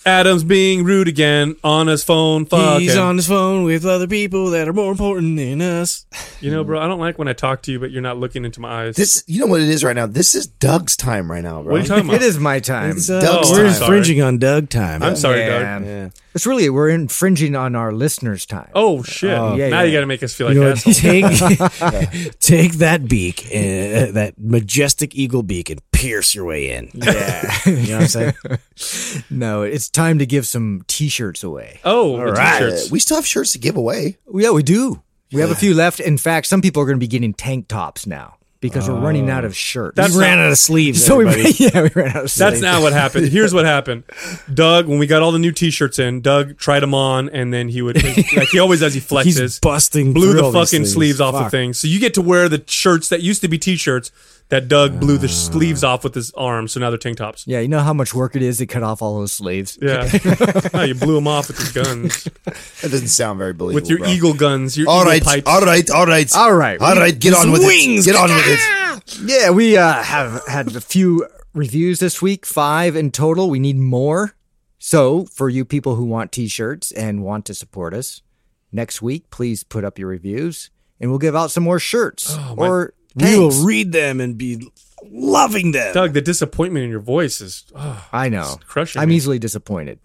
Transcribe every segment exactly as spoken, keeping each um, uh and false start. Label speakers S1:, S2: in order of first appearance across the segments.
S1: Adam's being rude again on his phone. Fuck
S2: He's
S1: him.
S2: on his phone with other people that are more important than us.
S1: You know, bro, I don't like when I talk to you, but you're not looking into my eyes.
S3: This, you know what it is right now? This is Doug's time right now, bro.
S1: What are you talking about?
S4: It is my time.
S2: It's, uh,
S3: Doug's
S2: we're
S3: time.
S2: infringing on Doug time.
S1: I'm sorry,
S4: Yeah.
S1: Doug.
S2: Yeah.
S4: It's really, we're infringing on our listeners' time.
S1: Oh, shit.
S2: Oh,
S4: yeah,
S1: now
S4: yeah.
S1: you got to make us feel like
S2: You know, what?
S1: assholes.
S2: take take that beak, uh, that majestic eagle beak, and pierce your way in.
S4: Yeah.
S2: You know what I'm saying?
S4: No, it's time to give some T-shirts away.
S1: Oh, the
S2: right.
S3: Uh,
S1: t-shirts.
S3: we still have shirts to give away.
S4: Yeah, we do. We have a few left. In fact, some people are going to be getting tank tops now because we're running out of shirts.
S1: That's
S2: we ran
S1: not-
S2: out of sleeves.
S4: so we,
S2: everybody.
S4: yeah, we ran out of
S1: That's
S4: sleeves.
S1: not what happened. Here's what happened. Doug, when we got all the new t-shirts in, Doug tried them on, and then he would, like he always does, he flexes.
S2: He's busting.
S1: blew
S2: through
S1: the
S2: all these
S1: fucking
S2: things.
S1: sleeves off
S2: Fuck.
S1: the thing. So you get to wear the shirts that used to be t-shirts that Doug blew the sleeves off with his arm. So now they're tank tops.
S4: Yeah, you know how much work it is to cut off all those sleeves?
S1: Yeah. Oh, you blew them off with your guns.
S3: That doesn't sound very believable.
S1: With your
S3: bro.
S1: eagle guns. Your
S3: All
S1: eagle
S3: right,
S1: pipes.
S3: all right, all right,
S4: All right.
S3: all right. Get on with
S2: wings.
S3: it. Get on with it.
S4: Yeah, we uh, have had a few reviews this week, five in total. We need more. So, for you people who want T-shirts and want to support us, next week, please put up your reviews, and we'll give out some more shirts.
S1: Oh, my-
S4: or
S2: We will
S4: tanks.
S2: read them and be loving them.
S1: Doug, the disappointment in your voice is oh,
S4: I know.
S1: crushing
S4: I'm
S1: me.
S4: easily disappointed.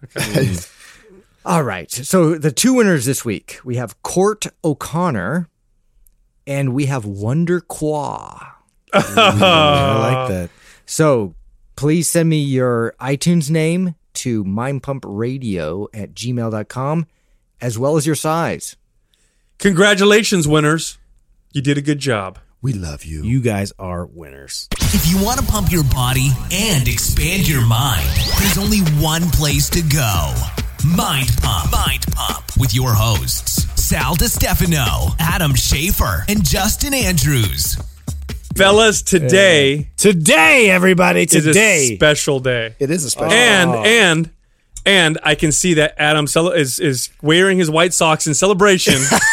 S4: All right. So, the two winners this week, we have Court O'Connor, and we have Wonder Qua.
S2: I like that.
S4: So please send me your iTunes name to mindpumpradio at gmail dot com, as well as your size.
S1: Congratulations, winners. You did a good job.
S3: We love you.
S2: You guys are winners.
S5: If you want to pump your body and expand your mind, there's only one place to go. Mind Pump. Mind Pump. With your hosts, Sal DiStefano, Adam Schaefer, and Justin Andrews.
S1: Fellas, today
S2: Today, everybody,
S1: is a
S2: today.
S1: special day.
S3: It is a special.
S1: And, and, and I can see that Adam cele- is, is wearing his white socks in celebration.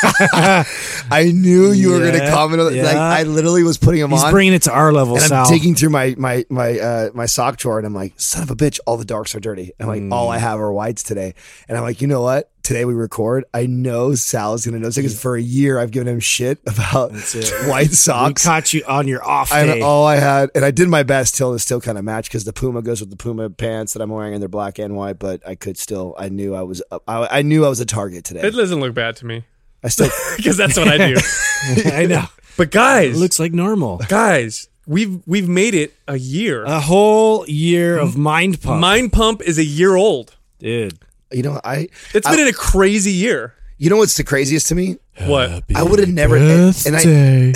S3: I knew you were going to
S2: Yeah,
S3: comment on it. Like,
S2: yeah.
S3: I literally was putting them
S2: He's
S3: on.
S2: bringing it to our level,
S3: and I'm
S2: Sal.
S3: digging through my my my uh, my sock drawer, and I'm like, son of a bitch, all the darks are dirty. And I'm like, all I have are whites today. And I'm like, you know what? Today we record. I know Sal's gonna know because for a year I've given him shit about white
S2: We
S3: socks.
S2: caught you on your off
S3: And
S2: day.
S3: all I had, and I did my best till it still kind of matched because the Puma goes with the Puma pants that I'm wearing, and they're black and white. But I could still, I knew I was, I, I knew I was a target today.
S1: It doesn't look bad to me
S3: I still,
S1: because that's what I do.
S2: I know.
S1: But guys,
S2: It looks like normal.
S1: guys, we've we've made it a year.
S2: A whole year of mind pump.
S1: Mind Pump is a year old.
S2: Dude.
S3: you know, I,
S1: It's been a crazy year.
S3: you know what's the craziest to me?
S1: What?
S3: I would have never, and, and I,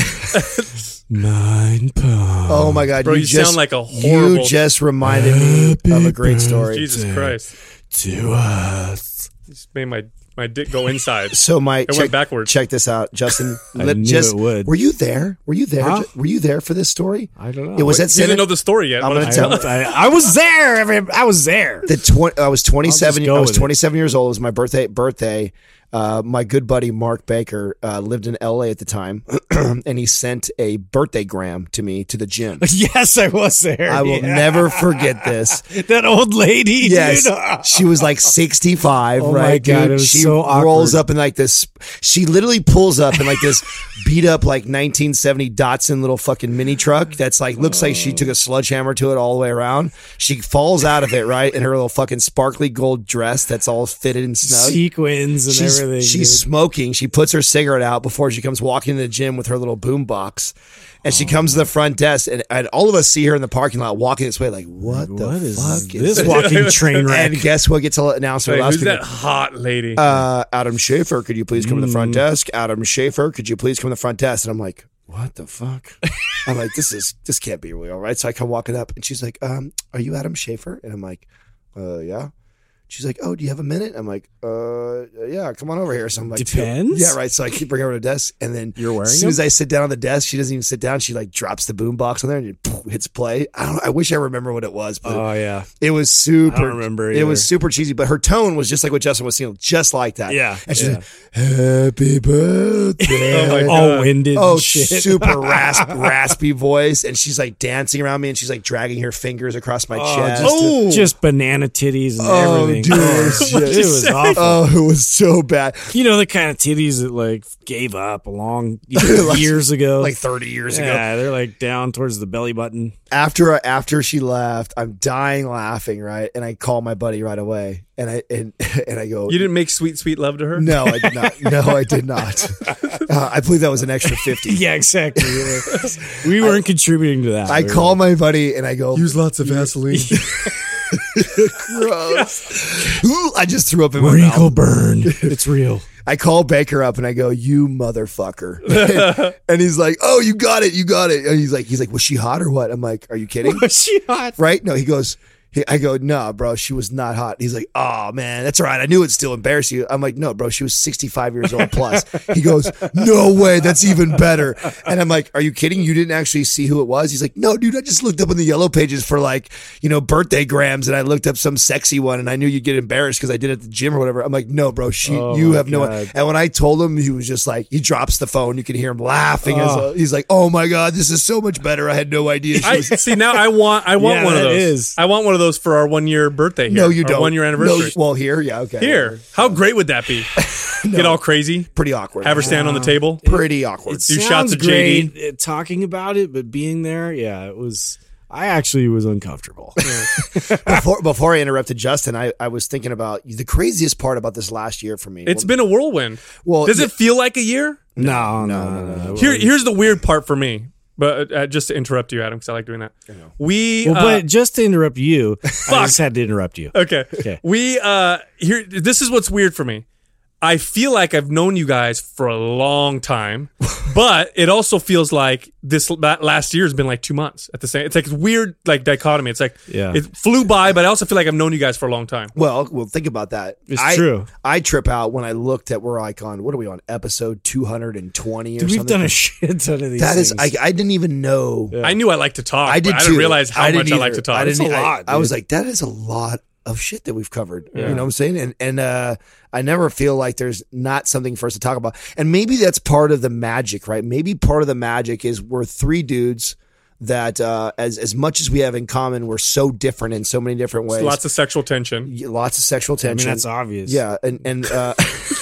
S2: mind pump.
S3: oh my god,
S1: Bro, you
S3: just,
S1: sound like a horrible-
S3: You just reminded me of a great story.
S1: Jesus Christ!
S2: To us.
S1: Just made my my dick go inside.
S3: So my
S1: went
S3: check,
S1: backwards.
S3: check this out, Justin.
S2: I
S3: let-
S2: knew
S3: just,
S2: it would.
S3: Were you there? Were you there?
S2: Huh?
S3: Ju- Were you there for this story?
S2: I don't know.
S3: It was
S1: Wait,
S3: at
S1: you didn't
S3: Senate.
S1: know the story yet.
S3: I'm
S1: What
S3: gonna
S1: is-
S3: tell-
S2: I, I was there. every- I was there.
S3: The tw- I was twenty-seven.
S2: go
S3: I was
S2: with it.
S3: twenty-seven years old. It was my birthday. Birthday. Uh, my good buddy Mark Baker uh, lived in L A at the time, and he sent a birthday gram to me to the gym.
S2: Yes, I was there.
S3: I will
S2: Yeah.
S3: never forget this.
S2: That old lady.
S3: Yes,
S2: dude.
S3: she was like sixty-five,
S2: Oh my
S3: right?
S2: God,
S3: dude?
S2: it was
S3: she
S2: so
S3: rolls
S2: awkward.
S3: up in like this. She literally pulls up in like this beat up like nineteen seventy Datsun little fucking mini truck that's like looks like she took a sledgehammer to it all the way around. She falls out of it, right, in her little fucking sparkly gold dress that's all fitted and snug.
S2: Sequins and
S3: She's,
S2: everything.
S3: she's
S2: dude.
S3: smoking. She puts her cigarette out before she comes walking to the gym with her little boom box. And she comes to the front desk, and, and all of us see her in the parking lot walking this way, like, what the
S2: What is
S3: fuck
S2: this walking train wreck?
S3: And guess what gets announced for
S1: Wait,
S3: the last
S1: who's that
S3: people?
S1: hot lady?
S3: Uh, Adam Schaefer, could you please come to the
S2: Mm.
S3: front desk? Adam Schaefer, could you please come to the front desk? And I'm like, what the fuck? I'm like, this is this can't be real, right? So I come walking up, and she's like, um, are you Adam Schaefer? And I'm like, uh, yeah. She's like, oh, do you have a minute? I'm like, uh, yeah, come on over here. So I'm like,
S2: Depends.
S3: yeah, right. So I keep bringing her to the desk, and then
S2: You're wearing
S3: as soon
S2: them?
S3: as I sit down on the desk, she doesn't even sit down. She like drops the boom box on there and it, poof, hits play. I don't. I wish I remember what it was, but
S2: Oh, yeah.
S3: it was super.
S2: I don't remember
S3: It was
S2: either.
S3: super cheesy, but her tone was just like what Justin was saying, just like that.
S2: Yeah,
S3: and she's
S2: yeah.
S3: like, "Happy birthday."
S1: Oh my God.
S2: All winded
S3: Oh,
S2: and shit.
S3: super rasp, raspy voice, and she's like dancing around me, and she's like dragging her fingers across my
S2: Oh,
S3: chest.
S2: just, just banana titties and
S3: Oh,
S2: everything. thing.
S3: Dude, it was, just,
S2: it was awful.
S3: oh, it was so bad.
S2: You know the kind of titties that like gave up a long you know,
S3: Like-
S2: years ago,
S3: Like thirty years ago.
S2: yeah, they're like down towards the belly button.
S3: After after she left, I'm dying laughing, right? And I call my buddy right away, and I and and I go,
S1: You didn't make sweet, sweet love to her?
S3: no, I did not. No, I did not. Uh, I believe that was an extra fifty.
S2: Yeah, exactly. we weren't contributing to that.
S3: I call my buddy and I go,
S1: Use lots of Vaseline.
S3: gross. Ooh, I just threw up in my
S2: wrinkle
S3: mouth.
S2: burn. It's real.
S3: I call Baker up and I go, you motherfucker. And he's like, oh, you got it. You got it. And he's like, he's like, was she hot or what? I'm like, are you kidding?
S2: Was she hot?
S3: Right? No, he goes, he, I go, no, bro, she was not hot. He's like, oh, man, that's all right. I knew it'd still embarrass you. I'm like, no, bro, she was sixty-five years old plus. He goes, no way, that's even better. And I'm like, are you kidding? You didn't actually see who it was? He's like, no, dude, I just looked up in the yellow pages for like, you know, birthday grams, and I looked up some sexy one, and I knew you'd get embarrassed because I did it at the gym or whatever. I'm like, no, bro, she,
S2: Oh,
S3: you
S2: my
S3: have no.
S2: God.
S3: And when I told him, he was just like, he drops the phone. You can hear him laughing. as
S2: Oh.
S3: a- he's like, oh my God, this is so much better. I had no idea. She
S1: I
S3: was
S1: see now. I want. I want
S2: Yeah,
S1: one of
S2: that
S1: those.
S2: is.
S1: I want one of those for our one year birthday. Here,
S3: no, you
S1: our
S3: don't.
S1: One year anniversary.
S3: No, well, here, yeah, okay.
S1: Here, how great would that be? Get all crazy.
S3: Pretty awkward.
S1: Have her stand on the table.
S3: Pretty awkward.
S2: It
S1: Do
S2: sounds
S1: shots of J D.
S2: great uh, talking about it, but being there, yeah, it was. I actually was uncomfortable.
S3: before before I interrupted Justin, I, I was thinking about the craziest part about this last year for me.
S1: It's
S3: well,
S1: been a whirlwind.
S3: well,
S1: Does
S3: yeah.
S1: it feel like a year?
S2: No, no, no, no.
S1: Here, here's the weird part for me. But uh, just to interrupt you, Adam, because I like doing that. We
S2: Well,
S1: uh,
S2: but just to interrupt you, I just had to interrupt you.
S1: okay.
S2: Okay.
S1: We uh here. This is what's weird for me. I feel like I've known you guys for a long time, but it also feels like this that last year has been like two months at the same. It's like a weird like dichotomy. It's like
S2: Yeah.
S1: it flew by, but I also feel like I've known you guys for a long time.
S3: well, well, think about that.
S2: It's
S3: I,
S2: true.
S3: I trip out when I looked at we're like on what are we on episode two hundred twenty or
S2: Dude, we've
S3: something.
S2: done a shit ton of these.
S3: That is,
S2: things.
S3: I, I didn't even know.
S1: I knew I like to talk.
S3: I did
S1: but I
S3: too.
S1: didn't realize how
S3: I
S1: much
S3: didn't
S1: I like
S3: either.
S1: to talk.
S3: I didn't.
S2: It's a
S3: I-
S2: lot,
S3: I, was
S2: dude.
S3: like, that is a lot of shit that we've covered. You know what I'm saying? And and uh, I never feel like there's not something for us to talk about. And maybe that's part of the magic, right? Maybe part of the magic is we're three dudes that, uh, as as much as we have in common, we're so different in so many different ways.
S1: Lots of sexual tension.
S3: Lots of sexual
S2: I mean,
S3: tension.
S2: that's obvious.
S3: Yeah, and and uh,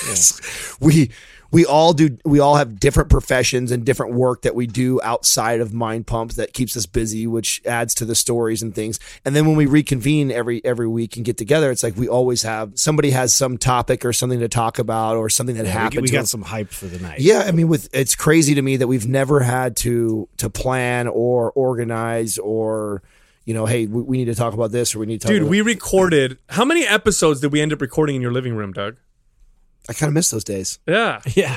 S3: we we all do. We all have different professions and different work that we do outside of Mind Pump that keeps us busy, which adds to the stories and things. And then when we reconvene every every week and get together, it's like we always have somebody has some topic or something to talk about or something that
S2: We,
S3: happened.
S2: we
S3: to
S2: got
S3: them.
S2: some hype for the night.
S3: Yeah, I mean, with it's crazy to me that we've never had to to plan or organize or. You know, hey, we, we need to talk about this, or we need to talk
S1: Dude,
S3: about
S1: we recorded. How many episodes did we end up recording in your living room, Doug?
S3: I kind of miss those days.
S1: Yeah.
S2: Yeah.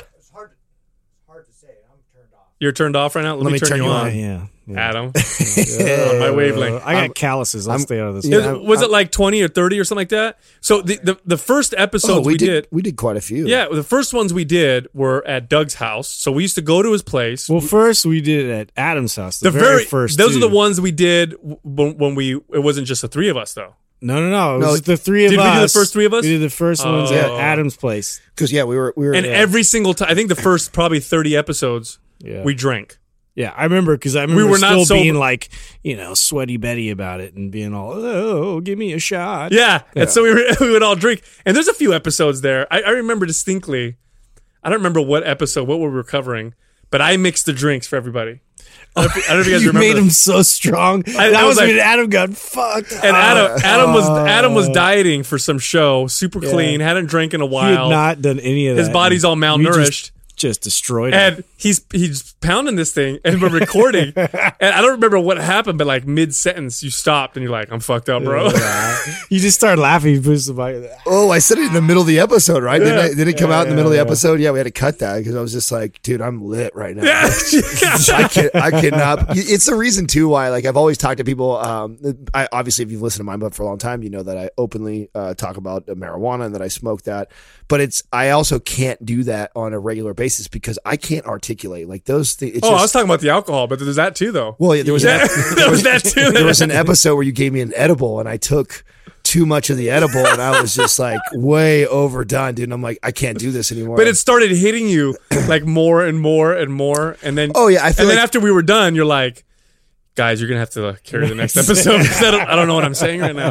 S1: You're turned off right now? Let, me, turn, you on.
S2: Yeah. yeah.
S1: Adam. On my wavelength.
S2: I got calluses. I'll stay out of this.
S3: Yeah,
S1: Is-
S3: I'm-
S1: was it like twenty or thirty or something like that? So the the, the first episodes
S3: Oh,
S1: we, did,
S3: we did quite a few.
S1: yeah, the first ones we did were at Doug's house. So we used to go to his place.
S2: Well, first we did it at Adam's house. The,
S1: the
S2: very, first.
S1: those
S2: two.
S1: are the ones we did w- when, when we it wasn't just the three of us though.
S2: No, no, no. It was
S3: No,
S2: just the three of
S1: did
S2: us.
S1: we do the first three of us?
S2: We did the first ones
S1: Oh.
S2: at Adam's place.
S3: because yeah, we were we were
S1: And
S3: yeah.
S1: every single time, I think the first probably thirty episodes
S2: Yeah.
S1: we drank.
S2: Yeah, I remember because I remember
S1: were not
S2: still
S1: sober.
S2: being like, you know, sweaty Betty about it and being all, oh, give me a shot.
S1: Yeah. And so we, were, we would all drink. And there's a few episodes there. I, I remember distinctly. I don't remember what episode, what we were covering, but I mixed the drinks for everybody. I don't know if, I don't know if you guys
S2: You
S1: remember.
S2: made him so strong.
S1: I-
S2: that
S1: I
S2: was
S1: was
S2: when
S1: like-
S2: Adam got fucked.
S1: and Adam, Adam was Adam was dieting for some show, super
S2: Yeah.
S1: clean, hadn't drank in a
S2: He had
S1: while.
S2: not done any of that.
S1: His body's all
S2: We
S1: malnourished.
S2: Just, just destroyed him.
S1: And he's he's pounding this thing, and we're recording. And I don't remember what happened, but like mid sentence, you stopped, and you're like, "I'm fucked up, bro."
S2: You just started laughing. You pushed the mic.
S3: Oh, I said it in the middle of the episode, right? Didn't,
S1: Yeah.
S3: I, did it come out in the middle of the
S2: yeah.
S3: episode? Yeah, we had to cut that because I was just like, dude, I'm lit right now.
S1: Yeah.
S3: I can I cannot. It's the reason too why, like, I've always talked to people. Um, I obviously, if you've listened to my book for a long time, you know that I openly uh, talk about marijuana and that I smoke that. But it's I also can't do that on a regular basis because I can't articulate like those things.
S1: Oh, I was talking about the alcohol, but there's that too, though.
S3: Well, yeah, there was
S1: Yeah,
S3: an,
S1: there was that too.
S3: there was an episode where you gave me an edible and I took too much of the edible and I was just like way overdone, dude. And I'm like, I can't do this anymore.
S1: But it started hitting you like more and more and more, and then
S3: Oh, yeah, I feel
S1: and then
S3: like-
S1: after we were done, you're like, guys, you're gonna have to carry the next episode. 'cause I, don't, I don't know what I'm saying right now.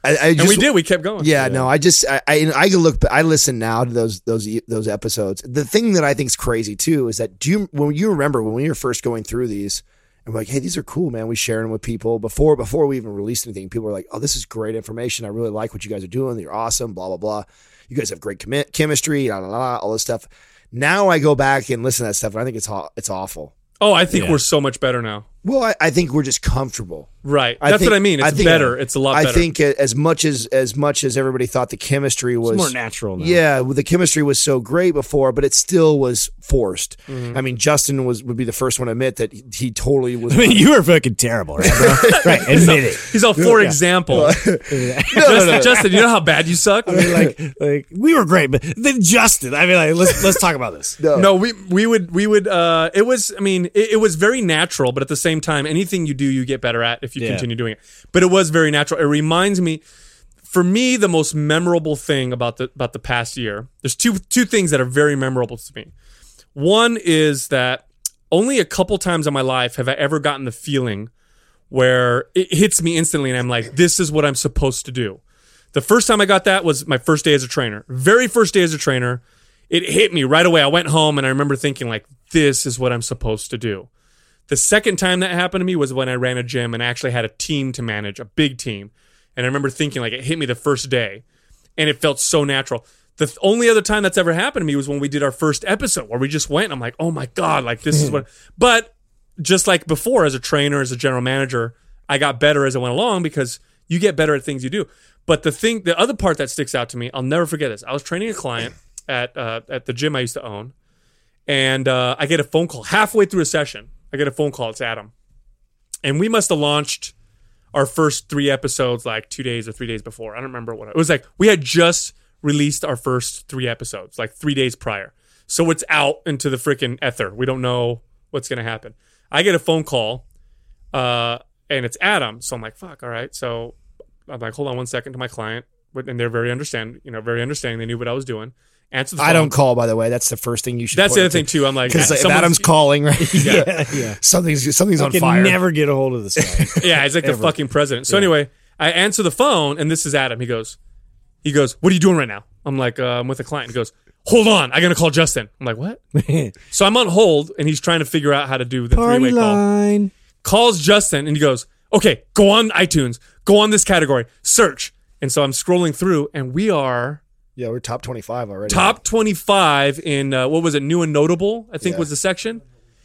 S3: I, I
S1: and
S3: just,
S1: we did. We kept going.
S3: Yeah, no, I just I I, I can look. I listen now to those those those episodes. The thing that I think is crazy too is that do you when you remember when we were first going through these, and we're like, hey, these are cool, man. We sharing them with people before before we even released anything. People were like, oh, this is great information. I really like what you guys are doing. You're awesome. Blah blah blah. You guys have great commi- chemistry. Blah, blah, blah, all this stuff. Now I go back and listen to that stuff, and I think it's aw- it's awful.
S1: Oh, I think
S2: Yeah.
S1: we're so much better now.
S3: Well, I, I think we're just comfortable.
S1: Right.
S3: I
S1: That's
S3: think-
S1: what I mean. It's
S3: I think-
S1: better. It's a lot
S3: I
S1: better.
S3: think as much as as much as everybody thought the chemistry was
S2: It's more natural now.
S3: Yeah, well, the chemistry was so great before, but it still was forced.
S1: Mm-hmm.
S3: I mean, Justin was would be the first one to admit that he, he totally was.
S2: I mean, you were fucking terrible, right, bro? Right, admit it.
S1: He's all for example. Justin, Justin, you know how bad you suck?
S2: I mean, like, like we were great, but then Justin. I mean, like, let's let's talk about this.
S3: no,
S1: No, we we would we would. Uh, it was. I mean, it, it was very natural, but at the same time, anything you do, you get better at if you
S2: Yeah.
S1: continue doing it. But it was very natural. It reminds me, for me, the most memorable thing about the about the past year. There's two two things that are very memorable to me. One is that only a couple times in my life have I ever gotten the feeling where it hits me instantly, and I'm like, this is what I'm supposed to do. The first time I got that was my first day as a trainer. Very first day as a trainer. It hit me right away. I went home and I remember thinking like, this is what I'm supposed to do. The second time that happened to me was when I ran a gym and actually had a team to manage, a big team. And I remember thinking like it hit me the first day and it felt so natural. The th- only other time that's ever happened to me was when we did our first episode where we just went and I'm like, oh my God, like this is what, but just like before as a trainer, as a general manager, I got better as I went along because you get better at things you do. But the thing, the other part that sticks out to me, I'll never forget this. I was training a client at, uh, at the gym I used to own and uh, I get a phone call halfway through a session. I get a phone call. It's Adam. And we must have launched our first three episodes like two days or three days before. I don't remember what it was like. We had just released our first three episodes like three days prior. So it's out into the freaking ether. We don't know what's going to happen. I get a phone call uh, and it's Adam. So I'm like, fuck, all right. So I'm like, hold on one second to my client. And they're very understand, you know, very understanding. They knew what I was doing. Answer the phone.
S3: I don't call. By the way, that's the first thing you should.
S1: That's
S3: point
S1: the other
S3: it
S1: thing
S3: to.
S1: too. I'm like,
S3: Because if
S1: someone's-
S3: Adam's calling, right?
S1: Yeah.
S2: yeah.
S3: something's something's
S2: I
S3: on
S2: can
S3: fire.
S2: never get a hold of this guy.
S1: Yeah, he's like the
S2: Ever.
S1: fucking president. So anyway, I answer the phone, and this is Adam. He goes, he goes, what are you doing right now? I'm like, uh, I'm with a client. He goes, hold on, I gotta call Justin. I'm like, what? So I'm on hold, and he's trying to figure out how to do the
S2: Party
S1: three-way call.
S2: line.
S1: Calls Justin, and he goes, okay, go on iTunes, go on this category, search. And so I'm scrolling through, and we are
S3: Yeah, we're top twenty-five already.
S1: top twenty-five in uh, what was it? New and notable, I think
S3: Yeah.
S1: was the section.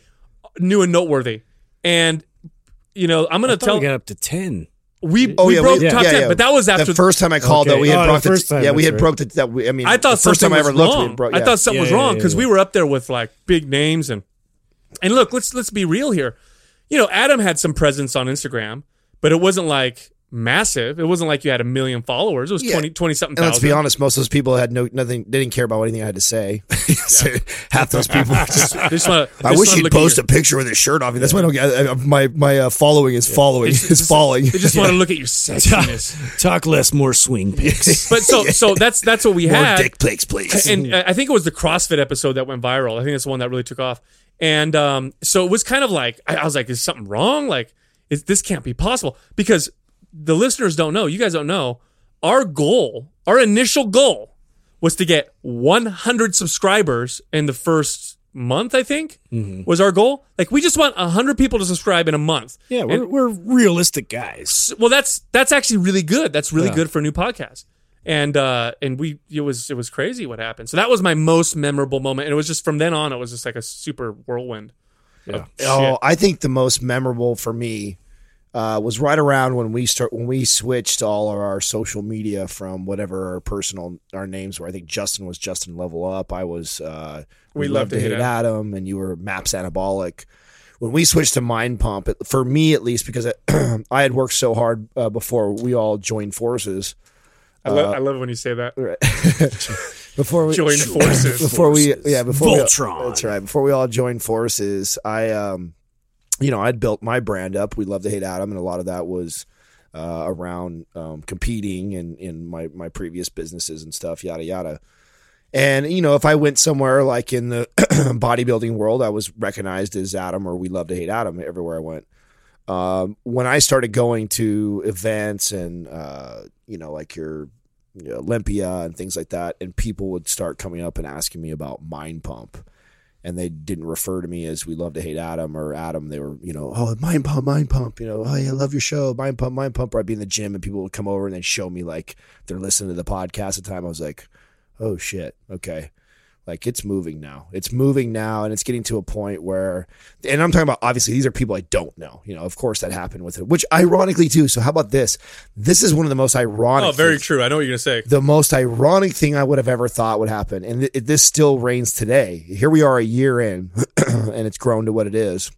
S1: New and noteworthy, and you know, I'm gonna
S2: I thought
S1: tell
S2: we got up to ten.
S1: we
S3: Oh
S1: we
S3: yeah,
S1: broke
S3: we,
S1: top
S3: yeah,
S1: ten,
S3: yeah.
S1: but that was after
S3: the first time I called.
S2: Okay.
S3: Though we had
S2: Oh, the
S3: broke the,
S2: first time,
S3: yeah, we
S2: that's
S3: had
S2: right.
S3: broke the. That we, I mean,
S1: I thought
S3: the first
S1: something
S3: time I ever
S1: was
S3: looked,
S1: wrong.
S3: we broke.
S1: I
S3: yeah.
S1: thought something
S2: Yeah,
S1: was
S2: yeah,
S1: wrong
S2: yeah,
S1: because
S2: yeah.
S1: we were up there with like big names and and look, let's let's be real here. You know, Adam had some presence on Instagram, but it wasn't like massive. It wasn't like you had a million followers. It was
S3: Yeah.
S1: twenty, twenty something
S3: And
S1: thousand.
S3: let's be honest, most of those people had no nothing. They didn't care about anything I had to say. So half those people. Were just,
S1: They just wanna- they
S3: I
S1: just
S3: wish
S1: wanna
S3: he'd
S1: look at
S3: post
S1: your-
S3: a picture with his shirt off. That's why I don't get I, I- my my uh, following is following.
S1: It's
S3: It's
S1: just-
S3: falling.
S1: They just want to look at your sexiness.
S2: Talk less, more swing pics.
S1: But so so that's that's what we
S3: More
S1: had.
S3: dick pics, please.
S1: And uh, I think it was the CrossFit episode that went viral. I think that's the one that really took off. And um, so it was kind of like I, I was like, is something wrong? Like, is, this can't be possible because the listeners don't know. You guys don't know. Our goal, our initial goal, was to get one hundred subscribers in the first month. I think was our goal. Like, we just want one hundred people to subscribe in a month.
S2: Yeah, we're,
S1: And-
S2: we're realistic guys.
S1: well, that's that's actually really good. That's really
S2: Yeah.
S1: good for a new podcast. And uh, and we it was it was crazy what happened. So that was my most memorable moment, and it was just from then on, it was just like a super whirlwind. of shit.
S3: Oh, I think the most memorable for me uh, was right around when we start when we switched all of our social media from whatever our personal our names were. I think Justin was Justin Level Up. I was uh, We, Love to Hate Adam, and you were Maps Anabolic. When we switched to Mind Pump, it, for me at least, because I, I had worked so hard uh, before we all joined forces.
S1: I, love, I love it when you say that.
S3: Before we
S1: Join forces.
S3: before we yeah before
S2: Voltron.
S3: we, that's right before we all joined forces, I um you know I'd built my brand up. We Love to Hate Adam, and a lot of that was uh, around um, competing and in my my previous businesses and stuff, yada yada. And you know, if I went somewhere like in the bodybuilding world, I was recognized as Adam or We Love to Hate Adam everywhere I went. Um, when I started going to events and, uh, you know, like your you know, Olympia and things like that, and people would start coming up and asking me about Mind Pump, and they didn't refer to me as We Love to Hate Adam or Adam. They were, you know, oh, Mind Pump, Mind Pump, you know, oh, yeah, I love your show, Mind Pump, Mind Pump. Or I'd be in the gym and people would come over and they'd show me like they're listening to the podcast at the time. I was like, oh shit, okay. Like it's moving now. It's moving now, and it's getting to a point where, and I'm talking about obviously these are people I don't know. You know, of course that happened with it, which ironically too. So how about this? This is one of the most ironic.
S1: Oh, very
S3: things,
S1: true. I know what you're gonna say.
S3: The most ironic thing I would have ever thought would happen, and th- this still reigns today. Here we are a year in, and it's grown to what it is.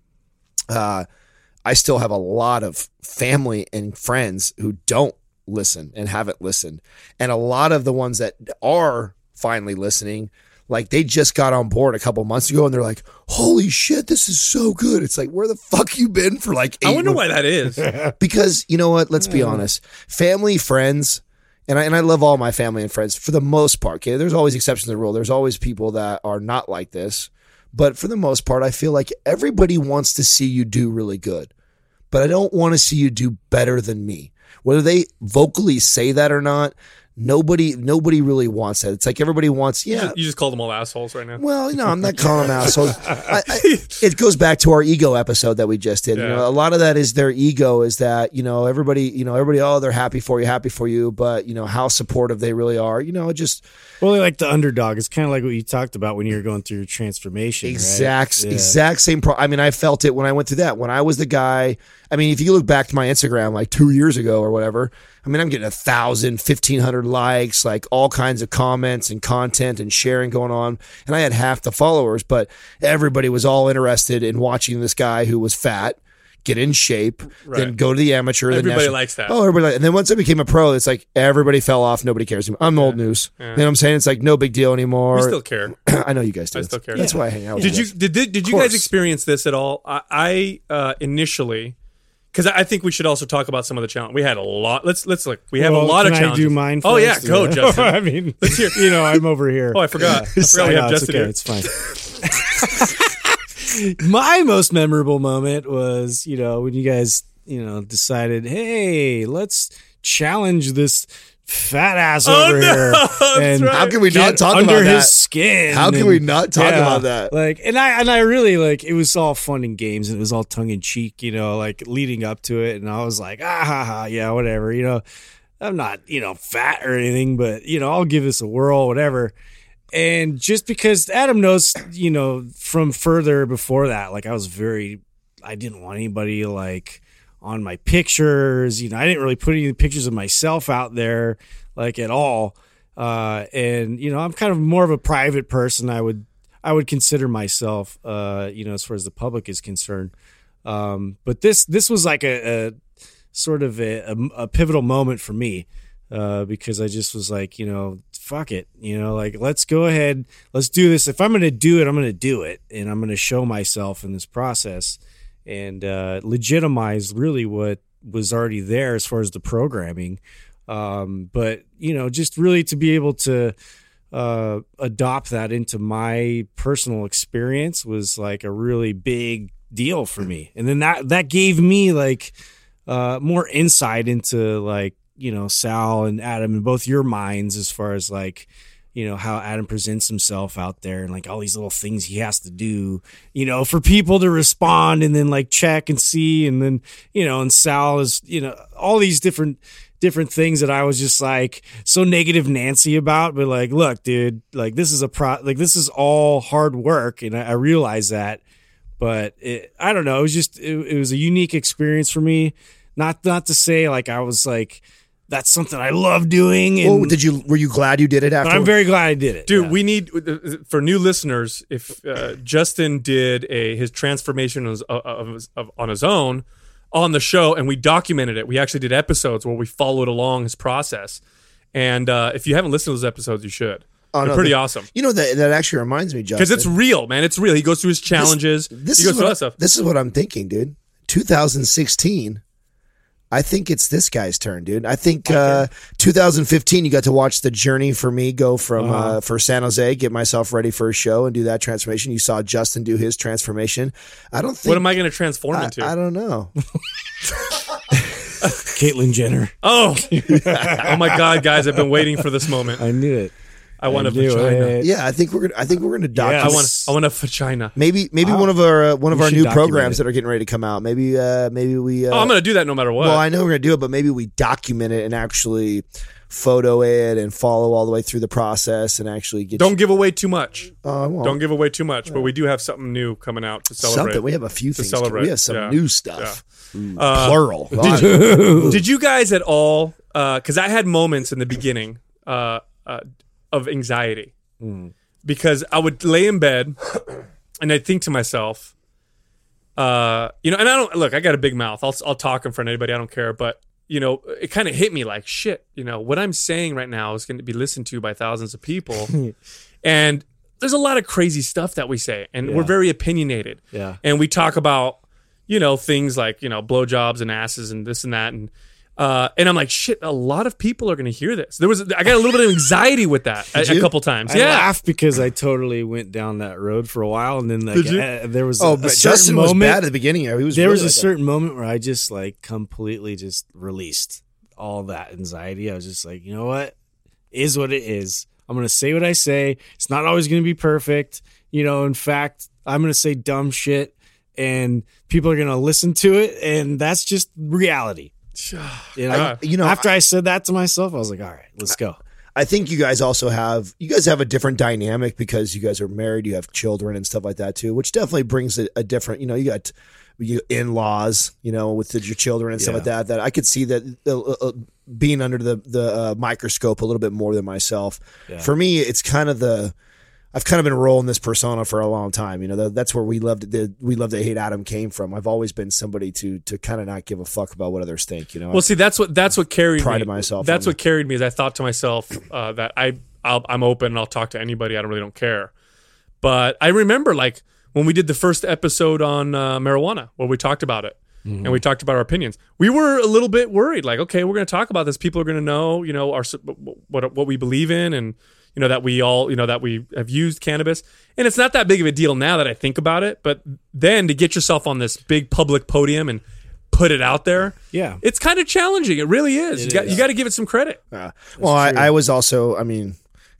S3: Uh, I still have a lot of family and friends who don't listen and haven't listened, and a lot of the ones that are finally listening. Like they just got on board a couple months ago and they're like, holy shit, this is so good. It's like, where the fuck you been for like eight
S1: I wonder
S3: months?
S1: why that is.
S3: Because you know what? Let's be honest. Family, friends, and I, and I love all my family and friends for the most part. Okay. There's always exceptions to the rule. There's always people that are not like this. But for the most part, I feel like everybody wants to see you do really good. But I don't want to see you do better than me. Whether they vocally say that or not, Nobody, nobody really wants that. It's like everybody wants, yeah.
S1: You just, you just called them all assholes right now.
S3: Well, no, I'm not calling them assholes. I, I, it goes back to our ego episode that we just did.
S1: Yeah.
S3: You know, a lot of that is their ego. Is that you know everybody, you know everybody, oh, they're happy for you, happy for you, but you know how supportive they really are. You know, it just
S2: Well, they like the underdog. It's kind of like what you talked about when you were going through your transformation.
S3: exact,
S2: right? Yeah.
S3: exact same. Pro- I mean, I felt it when I went through that. When I was the guy. I mean, if you look back to my Instagram like two years ago or whatever, I mean, I'm getting a thousand, fifteen hundred likes, like all kinds of comments and content and sharing going on. And I had half the followers, but everybody was all interested in watching this guy who was fat get in shape,
S1: Right.
S3: then go to the amateur. then
S1: Everybody
S3: national-
S1: likes that.
S3: Oh, everybody. Like, and then once I became a pro, it's like everybody fell off. Nobody cares. I'm old news.
S1: Yeah.
S3: You know what I'm saying? It's like no big deal anymore.
S1: We still care.
S3: I know you guys do.
S1: I still care.
S3: That's why I hang out with
S1: Did you
S3: guys.
S1: did did, did you
S3: Of
S1: guys
S3: course.
S1: experience this at all? I, I uh, initially, because I think we should also talk about some of the challenge. We had a lot. Let's let's look. We have
S2: Well,
S1: a lot
S2: can
S1: of
S2: I
S1: challenges.
S2: do mine
S1: Oh yeah,
S2: first?
S1: go
S2: Yeah.
S1: Justin.
S2: I mean,
S1: Let's hear.
S2: you know, I'm over here.
S1: Oh, I forgot. I forgot we
S2: I know,
S1: have
S2: it's
S1: Justin
S2: okay.
S1: here.
S2: It's fine. My most memorable moment was, you know, when you guys, you know, decided, hey, let's challenge this fat ass
S1: Oh,
S2: over
S1: no,
S2: here.
S1: that's
S2: And
S1: right.
S3: How can we
S2: get
S3: not talk
S2: under
S3: about
S2: his
S3: that?
S2: skin?
S3: How can
S2: and-
S3: we not talk
S2: yeah,
S3: about that?
S2: Like, and I and I really like it was all fun and games, and it was all tongue in cheek, you know, like leading up to it, and I was like, ah, ha, ha, yeah, whatever, you know. I'm not, you know, fat or anything, but you know, I'll give this a whirl, whatever. And just because Adam knows, you know, from further before that, like I was very, I didn't want anybody like on my pictures, you know, I didn't really put any pictures of myself out there like at all. Uh, and you know, I'm kind of more of a private person. I would, I would consider myself, uh, you know, as far as the public is concerned. Um, but this, this was like a, a sort of a, a, a pivotal moment for me. Uh, because I just was like, you know, fuck it, you know, like, let's go ahead, let's do this. If I'm going to do it, I'm going to do it. And I'm going to show myself in this process and uh, legitimize really what was already there as far as the programming. Um, but, you know, just really to be able to uh, adopt that into my personal experience was like a really big deal for me. And then that, that gave me like uh, more insight into like, you know, Sal and Adam and both your minds as far as like, you know, how Adam presents himself out there and like all these little things he has to do, you know, for people to respond and then like check and see. And then, you know, and Sal is, you know, all these different, different things that I was just like so negative Nancy about, but like, look, dude, like this is a pro, like this is all hard work. And I, I realize that, but it, I don't know. It was just, it, it was a unique experience for me. Not, not to say like I was like, that's something I love doing. And,
S3: Well, did you? Were you glad you did it after?
S2: but I'm very glad I did it.
S1: Dude,
S2: yeah.
S1: we need for new listeners. If uh, Justin did a his transformation of, of, of, of, on his own on the show, and we documented it. We actually did episodes where we followed along his process. And uh, if you haven't listened to those episodes, you should.
S3: Oh,
S1: They're
S3: no,
S1: pretty
S3: the-
S1: awesome
S3: You know that that actually reminds me, Justin,
S1: because it's real, man. It's real. He goes through his challenges.
S3: This
S1: he
S3: is
S1: goes through
S3: what
S1: all
S3: I-
S1: that stuff.
S3: This is what I'm thinking, dude. two thousand sixteen, I think it's this guy's turn, dude. I think uh, two thousand fifteen, you got to watch the journey for me go from
S2: Uh-huh.
S3: uh, for San Jose, get myself ready for a show, and do that transformation. You saw Justin do his transformation. I don't think.
S1: What am I going to transform
S3: I,
S1: into?
S3: I don't know.
S2: Caitlyn Jenner.
S1: oh, oh my God, guys! I've been waiting for this moment.
S2: I knew it.
S1: I want a
S2: knew
S1: vagina.
S2: it.
S3: Yeah, I think we're gonna. I think we're gonna document.
S1: I want. I want a vagina.
S3: maybe maybe
S2: Wow.
S3: one of our uh, one of
S2: We
S3: our
S2: should
S3: new
S2: document
S3: programs
S2: it.
S3: that are getting ready to come out. Maybe uh, maybe we. Uh,
S1: Oh, I'm going to do that no matter what.
S3: well, I know we're gonna do it, but maybe we document it and actually photo it and follow all the way through the process and actually get.
S1: Don't give away too much.
S3: Oh, I won't.
S1: Don't give away too much. But we do have something new coming out to celebrate.
S3: Something. We have a few
S1: To
S3: things.
S1: celebrate,
S3: We have some
S1: yeah.
S3: new stuff. Ooh,
S1: Uh,
S3: plural.
S1: Did you guys at all? Because I had moments in the beginning uh, uh, of anxiety because I would lay in bed and I'd think to myself, uh, you know, and I don't look. I got a big mouth. I'll I'll talk in front of anybody. I don't care. But you know, it kind of hit me like shit. You know, what I'm saying right now is going to be listened to by thousands of people, and there's a lot of crazy stuff that we say, and
S2: Yeah.
S1: we're very opinionated.
S2: Yeah.
S1: And we talk about, you know, things like, you know, blowjobs and asses and this and that. And uh, and I'm like, shit, a lot of people are going to hear this. There was, I got a little bit of anxiety with that a, a
S3: you?
S1: couple times.
S2: I
S1: yeah.
S2: laughed because I totally went down that road for a while, and then like
S1: Did you?
S2: uh, there was
S3: Oh,
S2: a,
S3: but
S2: a certain
S3: Justin was
S2: moment.
S3: bad at the beginning. He was
S2: there
S3: really
S2: was a
S3: like that.
S2: certain moment where I just like completely just released all that anxiety. I was just like, you know what, is what it is. I'm gonna say what I say. It's not always gonna be perfect. You know, in fact, I'm gonna say dumb shit, and people are gonna listen to it, and that's just reality. You know,
S1: I-
S3: you know,
S2: after I said that to myself, I was like, all right, let's go.
S3: I think you guys also have you guys have a different dynamic because you guys are married, you have children and stuff like that too, which definitely brings a, a different. You know, you got you in-laws, you know, with the, your children and stuff
S2: Yeah.
S3: like that. That I could see that uh, uh, being under the the uh, microscope a little bit more than myself.
S2: Yeah.
S3: For me, it's kind of the. I've kind of been rolling this persona for a long time. You know, that, that's where we love to we love to hate Adam came from. I've always been somebody to to kind of not give a fuck about what others think. You know,
S1: Well, see, that's what that's what carried
S3: Prided
S1: me.
S3: myself
S1: That's
S3: on
S1: what carried me. Is I thought to myself uh, that I I'll, I'm open and I'll talk to anybody. I don't really don't care. But I remember like when we did the first episode on uh, marijuana, where we talked about it and we talked about our opinions. We were a little bit worried. Like, okay, we're going to talk about this. People are going to know, you know, our what what we believe in and. You know, that we all, you know, that we have used cannabis. And it's not that big of a deal now that I think about it. But then to get yourself on this big public podium and put it out there,
S2: Yeah.
S1: it's kind of challenging. It really is.
S2: It
S1: you got
S2: is.
S1: you got to give it some credit.
S3: Uh, well, I, I was also, I mean,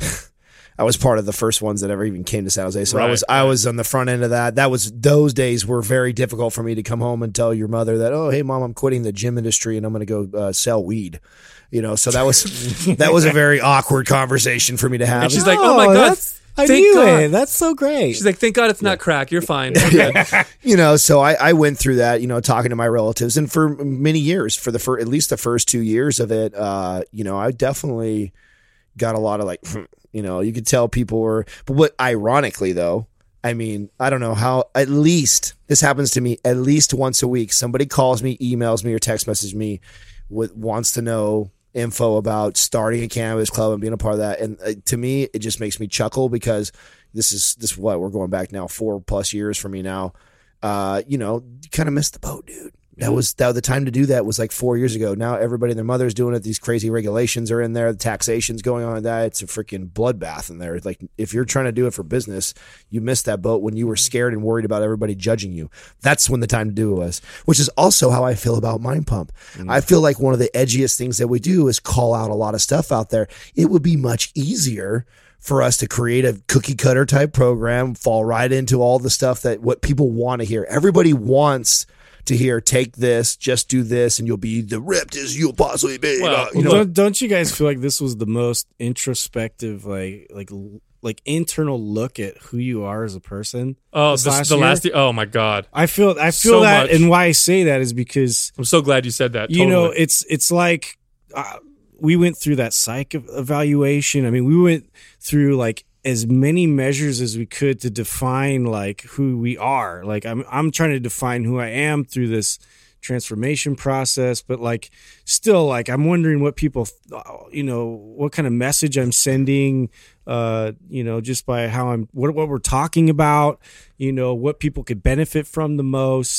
S3: I was part of the first ones that ever even came to San Jose, so I
S1: Right,
S3: was I was on the front end of that. That was those days were very difficult for me to come home and tell your mother that, oh, hey, mom, I'm quitting the gym industry and I'm going to go uh, sell weed. You know, so that was that was a very awkward conversation for me to have.
S1: And she's like, oh my God.
S2: that's- I
S1: thank
S2: knew
S1: God.
S2: it. That's so great.
S1: She's like, thank God it's not crack. You're fine. You're good.
S3: you know, so I, I went through that, you know, talking to my relatives, and for many years, for the fir- at least the first two years of it, uh, you know, I definitely got a lot of like, you know, you could tell people were, but what ironically though, I mean, I don't know how, at least this happens to me at least once a week. Somebody calls me, emails me, or text messages me with wants to know info about starting a cannabis club and being a part of that. And uh, to me, it just makes me chuckle because this is this is what we're going back now four plus years for me now. Uh, you know, you kind of missed the boat, dude. That was that the time to do that was like four years ago. Now everybody and their mother's doing it. These crazy regulations are in there. The taxation's going on. That it's a freaking bloodbath in there. Like if you're trying to do it for business, you missed that boat when you were scared and worried about everybody judging you. That's when the time to do it was. Which is also how I feel about Mind Pump. Mm-hmm. I feel like one of the edgiest things that we do is call out a lot of stuff out there. It would be much easier for us to create a cookie cutter type program, fall right into all the stuff that what people want to hear. Everybody wants to hear, take this, just do this, and you'll be the ripped as you'll possibly be.
S1: Well,
S3: Uh, you know,
S2: don't, don't you guys feel like this was the most introspective, like like like internal look at who you are as a person?
S1: Oh,
S2: this
S1: this,
S2: last
S1: the
S2: year?
S1: last. Oh my God.
S2: I feel I feel
S1: So
S2: that,
S1: much.
S2: and why I say that is because
S1: I'm so glad you said that.
S2: you know
S1: Totally.
S2: it's it's like uh, we went through that psych ev- evaluation. I mean, we went through like as many measures as we could to define like who we are. Like I'm I'm trying to define who I am through this transformation process, but like still like I'm wondering what people you know what kind of message I'm sending uh you know just by how I'm what what we're talking about, you know what people could benefit from the most,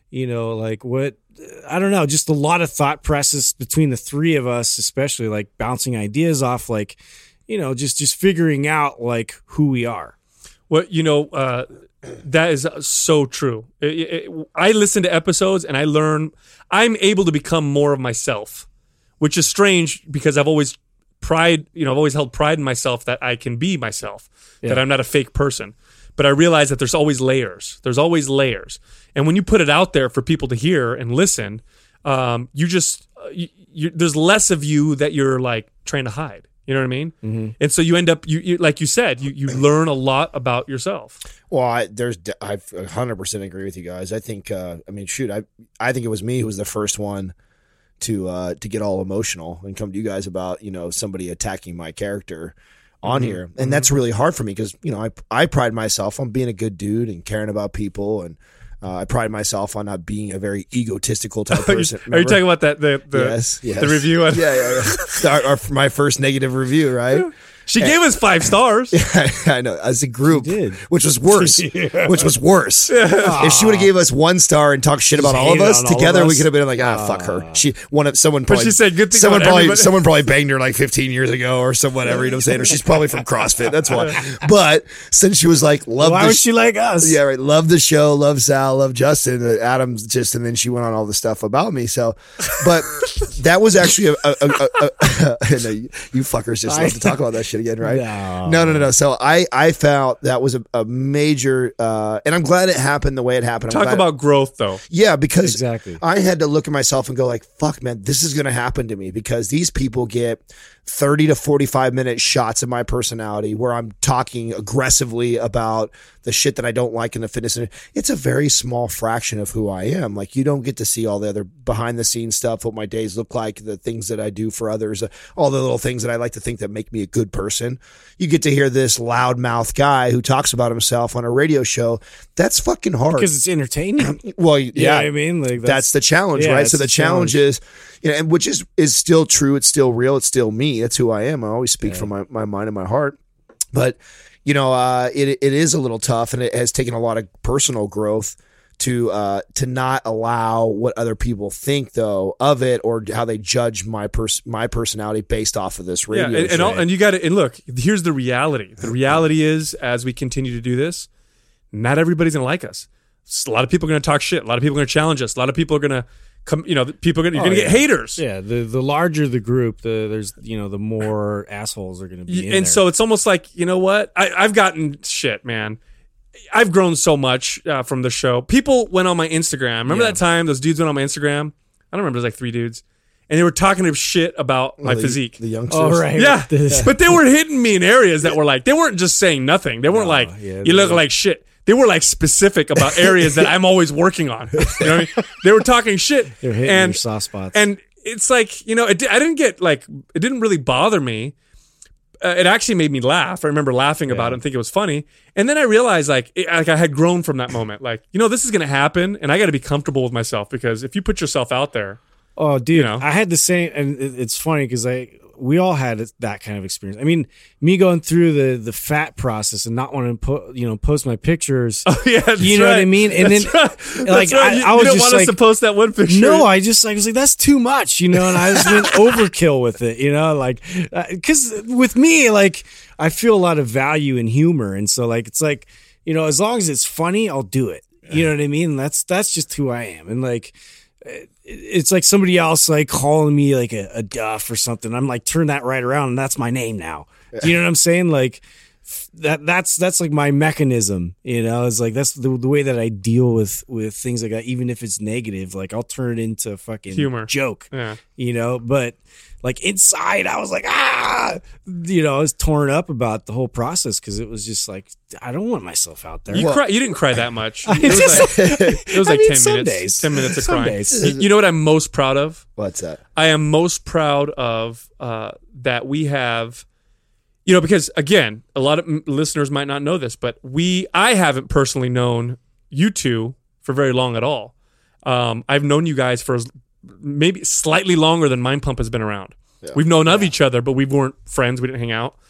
S2: You know, like what, I don't know, just a lot of thought process between the three of us, especially like bouncing ideas off, like, you know, just, just figuring out like who we are.
S1: Well, you know, uh, that is so true. It, it, I listen to episodes and I learn, I'm able to become more of myself, which is strange because I've always pride, you know, I've always held pride in myself that I can be myself, yeah. that I'm not a fake person. But I realize that there's always layers. There's always layers. And when you put it out there for people to hear and listen, um, you just, you, you, there's less of you that you're like trying to hide. You know what I mean? Mm-hmm. And so you end up, you, you like you said, you, you learn a lot about yourself.
S3: Well, I, there's, I one hundred percent agree with you guys. I think, uh, I mean, shoot, I, I think it was me who was the first one to, uh, to get all emotional and come to you guys about, you know, somebody attacking my character on mm-hmm. here. And mm-hmm. that's really hard for me because, you know, I, I pride myself on being a good dude and caring about people. And uh, I pride myself on not being a very egotistical type person.
S1: Are you talking about that, the, the,
S3: yes, yes.
S1: the review? On-
S3: yeah, yeah, yeah. Our, our, my first negative review, right?
S1: She
S3: and,
S1: gave us five stars.
S3: Yeah, I know. As a group,
S2: did.
S3: which was worse.
S2: yeah.
S3: Which was worse. Yeah. If she would have gave us one star and talked shit about all of us together, we could have been like, ah, fuck her. She one of someone. Probably,
S1: but she said good thing.
S3: Someone probably
S1: everybody.
S3: someone probably banged her like fifteen years ago or some whatever. You know what I'm saying? Or she's probably from CrossFit. That's why. But since she was like, love.
S2: Why
S3: the
S2: was
S3: sh-
S2: she like us?
S3: Yeah, right. Love the show. Love Sal. Love Justin. Uh, Adam's just, and then she went on all the stuff about me. So, but that was actually a. a, a, a, a, a you fuckers just love to talk about that shit again, right?
S2: No.
S3: No, no, no, no. So I, I felt that was a, a major, uh, and I'm glad it happened the way it happened. I'm
S1: Talk
S3: glad,
S1: about growth, though.
S3: yeah, because
S2: Exactly.
S3: I had to look at myself and go like, fuck, man, this is going to happen to me because these people get thirty to forty-five minute shots of my personality where I'm talking aggressively about the shit that I don't like in the fitness. It's a very small fraction of who I am. Like you don't get to see all the other behind the scenes stuff, what my days look like, the things that I do for others, uh, all the little things that I like to think that make me a good person. You get to hear this loudmouth guy who talks about himself on a radio show. That's fucking hard.
S2: Because it's entertaining.
S3: Well,
S2: You
S3: yeah,
S2: know what I mean? Like
S3: that's,
S2: that's,
S3: the challenge,
S2: yeah,
S3: right?
S2: it's
S3: So the
S2: the
S3: challenge,
S2: challenge.
S3: is, you know, and which is is still true. It's still real. It's still me. That's who I am. I always speak
S2: Yeah.
S3: from my, my mind and my heart. But you know, uh, it it is a little tough, and it has taken a lot of personal growth to uh, to not allow what other people think though of it or how they judge my pers- my personality based off of this
S1: Yeah,
S3: radio.
S1: and, and,
S3: show.
S1: all, and you got to, and look, here's the reality. The reality is, as we continue to do this, not everybody's going to like us. A lot of people are going to talk shit. A lot of people are going to challenge us. A lot of people are going to come, you know, people are going to, you're
S2: Oh,
S1: going to
S2: yeah.
S1: get haters.
S2: yeah. The the larger the group, the there's you know the more assholes are going to be. in
S1: And
S2: there.
S1: so it's almost like, you know what? I, I've gotten shit, man. I've grown so much uh, from the show. People went on my Instagram. Remember
S2: Yeah.
S1: that time those dudes went on my Instagram? I don't remember. It was like three dudes. And they were talking to shit about my
S3: the,
S1: physique.
S3: the youngsters.
S2: oh right,
S1: Yeah,
S2: This-
S1: but they were hitting me in areas that were like, they weren't just saying nothing. They weren't
S2: No,
S1: like,
S2: yeah,
S1: you look
S2: they-
S1: like shit. They were like specific about areas that I'm always working on. You know what I mean? They were talking shit.
S2: They're hitting
S1: and,
S2: your soft spots.
S1: And it's like, you know, it, I didn't get like, it didn't really bother me. Uh, it actually made me laugh. I remember laughing about it and think it was funny. And then I realized like, it, like I had grown from that moment. Like, you know, this is going to happen and I got to be comfortable with myself because if you put yourself out there,
S2: Oh, dude,
S1: You know?
S2: I had the same, and it- it's funny because I we all had that kind of experience. I mean, me going through the the fat process and not wanting to put you know post my pictures.
S1: oh yeah, that's
S2: You know what I
S1: right.
S2: mean? And
S1: That's
S2: then,
S1: right.
S2: like,
S1: That's right.
S2: I-
S1: You,
S2: I
S1: you
S2: was
S1: don't
S2: just
S1: want us
S2: like-
S1: to post that one picture.
S2: No, I just like was like that's too much, you know, and I just went overkill with it, you know, like because with me, like I feel a lot of value in humor, and so like it's like you know, as long as it's funny, I'll do it. You know what I mean? That's that's just who I am, and like it- it's like somebody else like calling me like a, a duff or something. I'm like turn that right around, and that's my name now. Do you know what I'm saying? Like. That that's that's like my mechanism, you know. It's like that's the, the way that I deal with with things like that. Even if it's negative, like I'll turn it into fucking
S1: Humor.
S2: joke,
S1: Yeah.
S2: you know. But like inside, I was like ah, you know, I was torn up about the whole process because it was just like I don't want myself out there.
S1: You cry. You didn't cry that much. It
S2: It's
S1: was
S2: just-
S1: like, it was
S2: I
S1: like
S2: mean,
S1: ten
S2: some
S1: minutes.
S2: days.
S1: Ten minutes of
S2: Some
S1: crying.
S2: days.
S1: You, you know what I'm most proud of?
S3: What's that?
S1: I am most proud of uh, that we have. You know, because again, a lot of m- listeners might not know this, but we, I haven't personally known you two for very long at all. Um, I've known you guys for as- maybe slightly longer than Mind Pump has been around. We've known of each other, but we weren't friends. We didn't hang out.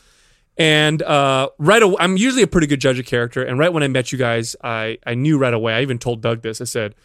S1: And uh, right away, I'm usually a pretty good judge of character. And right when I met you guys, I, I knew right away. I even told Doug this. I said,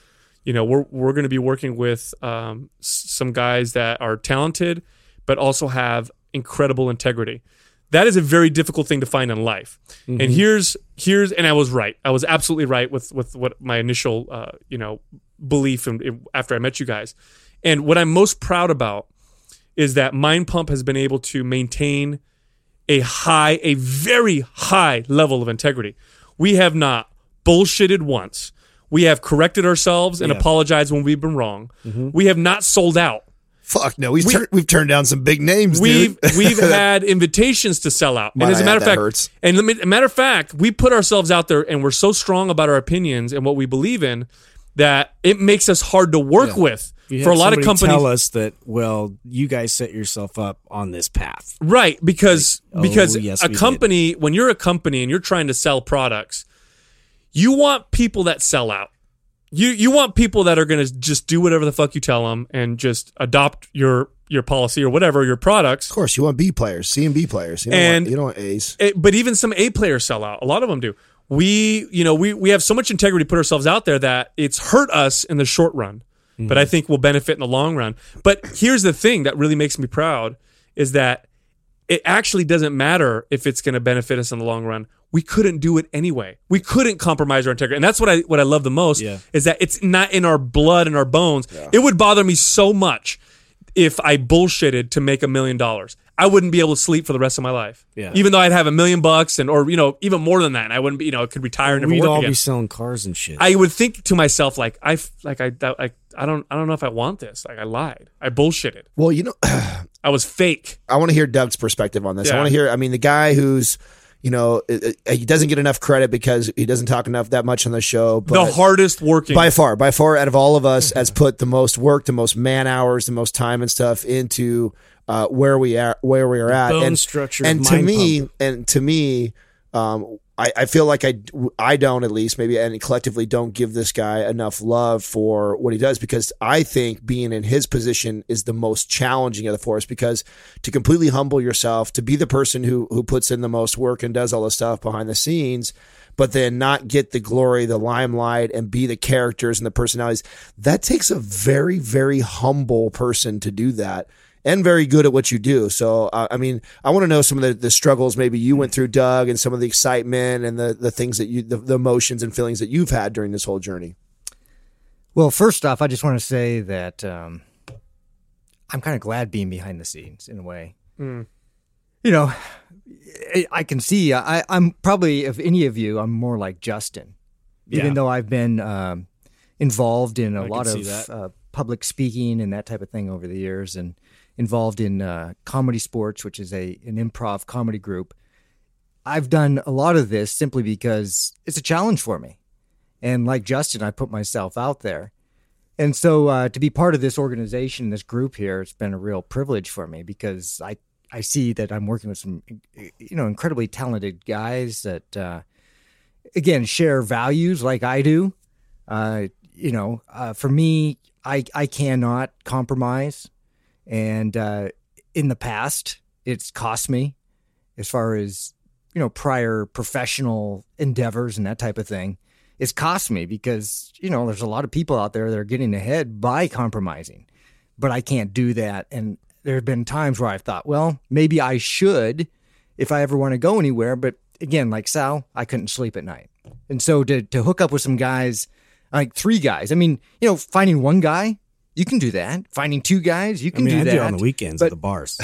S1: you know, we're we're going to be working with um, s- some guys that are talented, but also have incredible integrity. That is a very difficult thing to find in life. Mm-hmm. And here's here's and I was right. I was absolutely right with with what my initial uh, you know belief in, in, after I met you guys. And what I'm most proud about is that Mind Pump has been able to maintain a high, a very high level of integrity. We have not bullshitted once. We have corrected ourselves and
S2: Yeah.
S1: apologized when we've been wrong.
S2: Mm-hmm.
S1: We have not sold out.
S3: Fuck no, we've,
S1: We-
S3: tur- we've turned down some big names,
S1: We've
S3: dude.
S1: we've had invitations to sell out,
S3: Might
S1: and as a
S3: I
S1: matter
S3: add,
S1: of
S3: that
S1: fact,
S3: hurts.
S1: and let me, a matter of fact, we put ourselves out there, and we're so strong about our opinions and what we believe in that it makes us hard to work with
S2: You
S1: for a
S2: had
S1: lot of
S2: somebody
S1: companies.
S2: tell us that, well, you guys set yourself up on this path.
S1: Right, because
S2: Like, oh,
S1: because
S2: yes,
S1: a
S2: we did.
S1: company, when you're a company and you're trying to sell products, you want people that sell out. You you want people that are going to just do whatever the fuck you tell them and just adopt your your policy or whatever your products.
S3: Of course, you want B players, C and B players. You don't,
S1: And-
S3: want, you don't want A's.
S1: It- but even some A players sell out. A lot of them do. We, you know, we we have so much integrity to put ourselves out there that it's hurt us in the short run, but I think we'll benefit in the long run. But here's the thing that really makes me proud is that it actually doesn't matter if it's going to benefit us in the long run. We couldn't do it anyway. We couldn't compromise our integrity, and that's what I what I love the most
S2: Yeah.
S1: is that it's not in our blood and our bones. It would bother me so much if I bullshitted to make a million dollars. I wouldn't be able to sleep for the rest of my life.
S2: Yeah.
S1: Even though I'd have a million bucks and or you know even more than that, and I wouldn't be you know I could retire and never
S2: We'd
S1: work
S2: all
S1: again.
S2: be selling cars and shit.
S1: I would think to myself like I like I that, like I don't I don't know if I want this. Like I lied. I bullshitted.
S3: Well, you know,
S1: I was fake.
S3: I want to hear Doug's perspective on this. I
S1: Yeah.
S3: want to hear, I mean, the guy who's, you know, it- it- he doesn't get enough credit because he doesn't talk enough that much on the show. But
S1: the hardest working.
S3: by far, by far, out of all of us, has put the most work, the most man hours, the most time and stuff into uh, where we are, where we are at,
S2: bone
S3: and
S2: structure
S3: And
S2: of
S3: to
S2: Mind
S3: me,
S2: Pump.
S3: and to me, um, I, I feel like I, I don't at least maybe and collectively don't give this guy enough love for what he does because I think being in his position is the most challenging of the force because to completely humble yourself, to be the person who who puts in the most work and does all the stuff behind the scenes, but then not get the glory, the limelight, and be the characters and the personalities, that takes a very, very humble person to do that. And very good at what you do. So, uh, I mean, I want to know some of the, the struggles maybe you went through, Doug, and some of the excitement and the, the things that you, the, the emotions and feelings that you've had during this whole journey.
S4: Well, first off, I just want to say that um, I'm kind of glad being behind the scenes in a way.
S1: Mm.
S4: You know, I, I can see, I, I'm probably, of any of you, I'm more like Justin, even
S2: Yeah.
S4: though I've been um, involved in a
S2: I can
S4: lot
S2: see
S4: of
S2: that.
S4: uh, public speaking and that type of thing over the years and involved in uh, Comedy Sports, which is a an improv comedy group. I've done a lot of this simply because it's a challenge for me. And like Justin, I put myself out there. And so uh, to be part of this organization, this group here, it's been a real privilege for me because I, I see that I'm working with some, you know, incredibly talented guys that, uh, again, share values like I do. Uh, you know, uh, for me, I, I cannot compromise. And uh, in the past, it's cost me as far as, you know, prior professional endeavors and that type of thing. It's cost me because, you know, there's a lot of people out there that are getting ahead by compromising, but I can't do that. And there have been times where I've thought, well, maybe I should if I ever want to go anywhere. But again, like Sal, I couldn't sleep at night. And so to, to hook up with some guys, like three guys, I mean, you know, finding one guy, you can do that. Finding two guys, you
S2: I
S4: can
S2: mean,
S4: do
S2: I
S4: that.
S2: do it on the weekends
S4: but,
S2: at the bars.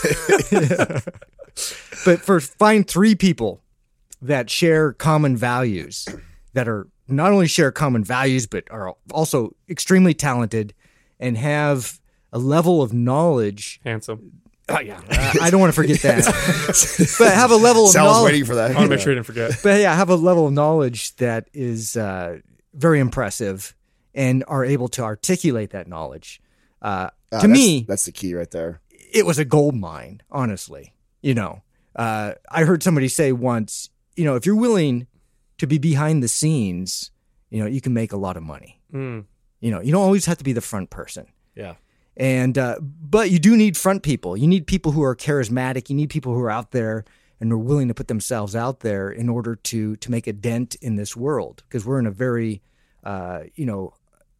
S4: But for find three people that share common values, that are not only share common values, but are also extremely talented and have a level of knowledge.
S1: Handsome.
S4: Oh, yeah. Uh, I don't want to forget that. But have a level of
S3: Sal's
S4: knowledge.
S3: waiting for that.
S1: I want to make sure I didn't forget.
S4: But yeah, have a level of knowledge that is uh, very impressive and are able to articulate that knowledge. Uh,
S3: Ah,
S4: to
S3: that's-
S4: me,
S3: that's the key right there.
S4: it was a gold mine, honestly. You know, uh, I heard somebody say once, you know, if you're willing to be behind the scenes, you know, you can make a lot of money.
S1: Mm.
S4: You know, you don't always have to be the front person.
S2: Yeah.
S4: And, uh, but you do need front people. You need people who are charismatic. You need people who are out there and are willing to put themselves out there in order to, to make a dent in this world. Because we're in a very, uh, you know,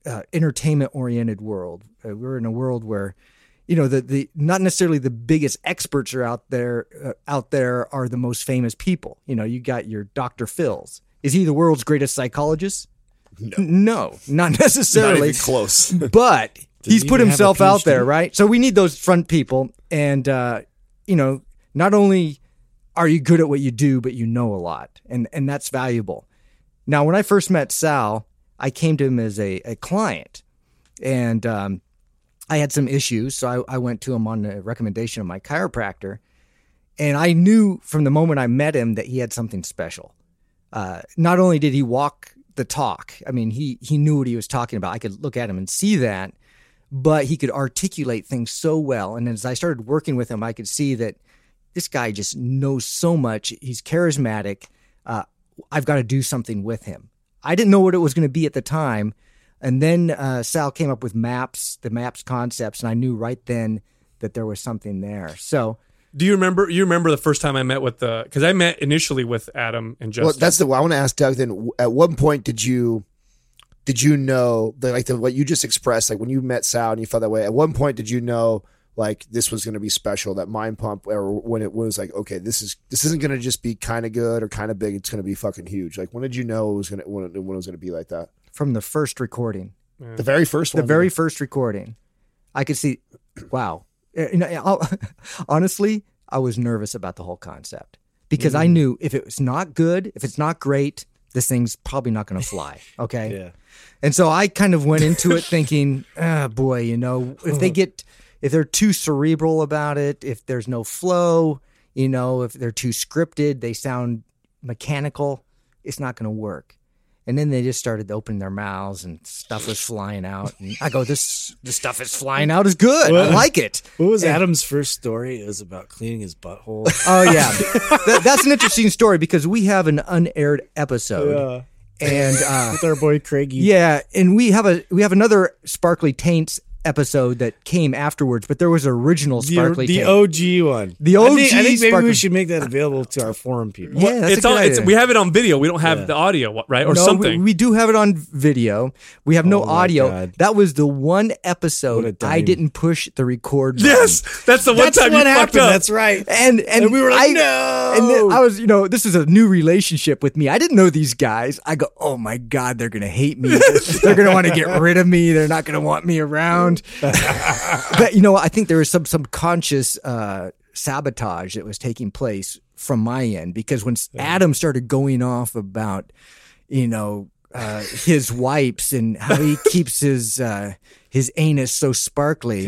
S4: uh, entertainment oriented world. Uh, we're in a world where, you know, the, the not necessarily the biggest experts are out there, uh, out there are the most famous people. You know, you got your Doctor Phil's. Is he the world's greatest psychologist? No, no not necessarily.
S3: Not even close.
S4: But he's
S2: he
S4: put
S2: even
S4: himself
S2: have a
S4: out there,
S2: PhD?
S4: right? So we need those front people. And, uh, you know, not only are you good at what you do, but you know a lot. And, and that's valuable. Now, when I first met Sal, I came to him as a, a client. And um, I had some issues. So I, I went to him on the recommendation of my chiropractor. And I knew from the moment I met him that he had something special. Uh, not only did he walk the talk, I mean, he he knew what he was talking about. I could look at him and see that, but he could articulate things so well. And as I started working with him, I could see that this guy just knows so much. He's charismatic. Uh, I've got to do something with him. I didn't know what it was going to be at the time. And then uh, Sal came up with MAPS, the MAPS concepts, and I knew right then that there was something there. So
S1: Do you remember? You remember the first time I met with the? Because I met initially with Adam and Justin.
S3: Well, that's the. I want to ask Doug. Then, at what point did you, did you know the, like the, what you just expressed? Like when you met Sal and you felt that way. At one point, did you know like this was going to be special? That mind pump, or when it was like, okay, this is this isn't going to just be kind of good or kind of big. It's going to be fucking huge. Like when did you know it was going to when it, when it was going to be like that?
S4: from the first recording,
S3: The very first
S4: the
S3: one.
S4: very first recording, I could see, wow. Uh, You know, I'll, honestly, I was nervous about the whole concept because I knew if it was not good, if it's not great, this thing's probably not going to fly. Okay.
S2: Yeah.
S4: And so I kind of went into it thinking, ah, boy, you know, if they get, if they're too cerebral about it, if there's no flow, you know, if they're too scripted, they sound mechanical, it's not going to work. And then they just started opening their mouths and stuff was flying out. And I go, this, this stuff is flying out is good. I like it.
S2: What was Adam's first story? It was about cleaning his butthole.
S4: Oh, yeah. That, that's an interesting story because we have an unaired episode. And uh,
S2: With our boy Craigie.
S4: yeah, and we have a we have another Sparkly Taints episode that came afterwards, but there was an original
S2: The,
S4: Sparkly
S2: the
S4: Taint.
S2: O G one.
S4: The
S2: I
S4: O
S2: think,
S4: G
S2: I think maybe
S4: Sparkly-
S2: we should make that available to our forum people.
S4: Yeah, that's
S1: it's
S4: a good
S1: on. It's,
S4: idea.
S1: we have it on video. We don't have
S2: Yeah.
S1: the audio, right, or
S4: no,
S1: something.
S4: We, we do have it on video. We have no
S2: Oh my
S4: audio.
S2: God.
S4: That was the one
S2: What a
S4: episode
S2: dime.
S4: I didn't push the record button.
S1: yes, that's the one
S2: That's
S1: time
S2: what
S1: you fucked
S2: happened.
S1: up.
S2: That's right.
S4: And, and
S2: And we were like,
S4: I,
S2: no.
S4: And then I was, you know, this is a new relationship with me. I didn't know these guys. I go, oh my God, they're going to hate me. They're going to want to get rid of me. They're not going to want me around. But, you know, I think there was some subconscious uh, sabotage that was taking place from my end because when Adam started going off about, you know, uh, his wipes and how he keeps his uh, his anus so sparkly,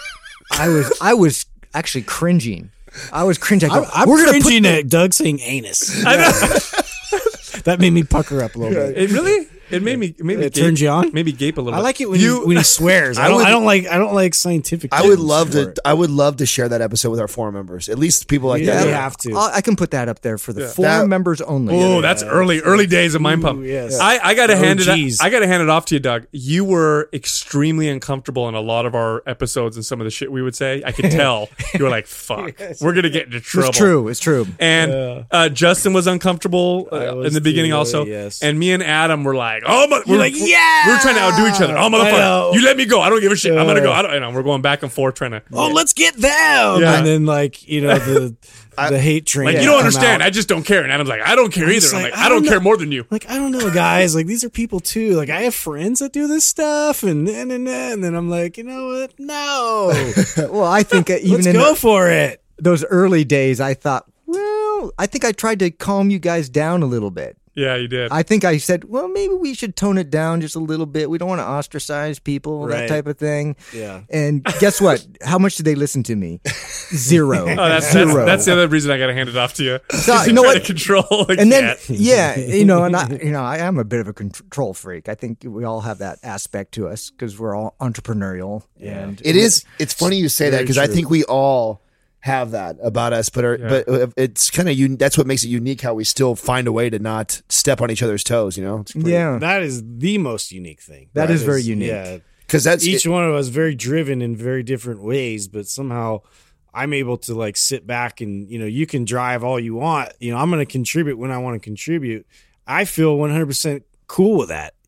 S4: I was I was actually cringing. I was cringing. I go,
S2: I'm
S4: We're gonna put
S2: cringing at Doug saying anus.
S1: I know.
S2: That made me pucker up a little bit.
S1: It really. It made me. It made me
S2: It
S1: gape,
S2: turns you on?
S1: Maybe gape a little.
S2: I
S1: bit.
S2: like it when
S1: you.
S2: he, when he swears. I
S3: I
S2: don't.
S3: would-
S2: I don't like. I don't like scientific.
S3: I would
S2: terms
S3: love
S2: for
S3: to.
S2: it.
S3: I would love to share that episode with our forum members. At least people like
S2: Yeah,
S3: that.
S2: we have to.
S4: I I can put that up there for the forum
S3: That-
S4: members only.
S1: Oh, that's early, early days of Mind Pump.
S2: Ooh, yes.
S1: I, I gotta
S2: Oh,
S1: hand it.
S2: geez.
S1: I gotta hand it off to you, Doug. You were extremely uncomfortable in a lot of our episodes and some of the shit we would say. I could tell you were like, "Fuck, we're gonna get into trouble."
S4: It's true. It's true.
S1: And uh, Justin was uncomfortable uh,
S2: I was
S1: in the beginning,
S2: too,
S1: also.
S2: yes.
S1: And me and Adam were like, "Oh, my, we're
S2: like, yeah!
S1: we were trying to outdo each other. Oh,
S2: I know.
S1: motherfucker, you let me go. I don't give a shit. I'm gonna
S2: Yeah.
S1: go. I don't. You know, we're going back and forth trying to.
S2: Oh, let's get them.
S1: Yeah.
S2: And then like you know the the hate train.
S1: Like
S2: would
S1: you don't
S2: come
S1: understand.
S2: out.
S1: I just don't care. And Adam's like, I don't care either.
S2: just
S1: I'm
S2: like,
S1: like,
S2: I
S1: I don't
S2: don't
S1: care
S2: know.
S1: more than you.
S2: Like I don't know, guys. Like these are people too. Like I have friends that do this stuff, and and and, and then I'm like, you know what? No,
S4: Well, I think uh, even
S2: let's
S4: in
S2: go
S4: the-
S2: for it.
S4: those early days, I thought, well, I think I tried to calm you guys down a little bit.
S1: Yeah, you did.
S4: I think I said, well, maybe we should tone it down just a little bit. We don't want to ostracize people, that
S2: Right.
S4: type of thing.
S2: Yeah.
S4: And guess what? How much did they listen to me? Zero.
S1: Oh, that's, that's
S4: Zero.
S1: that's the other reason I got to hand it off to you.
S4: So,
S1: Just
S4: you know
S1: try
S4: what?
S1: to control the
S4: and then,
S1: cat.
S4: yeah, you know, and I, you know, I am a bit of a control freak. I think we all have that aspect to us because we're all entrepreneurial. And
S3: It is. It's funny you say that
S2: Very
S3: because I
S2: true.
S3: think we all have that about us, but are, but uh, it's kind of un- that's what makes it unique. How we still find a way to not step on each other's toes. You know, it's pretty-
S4: yeah,
S2: That is the most unique thing.
S4: That is very
S2: Because,
S4: unique.
S2: Yeah.
S3: because that's
S2: Each
S3: it-
S2: one of us very driven in very different ways, but somehow I'm able to like sit back and, you know, you can drive all you want. You know, I'm going to contribute when I want to contribute. I feel one hundred percent cool with that.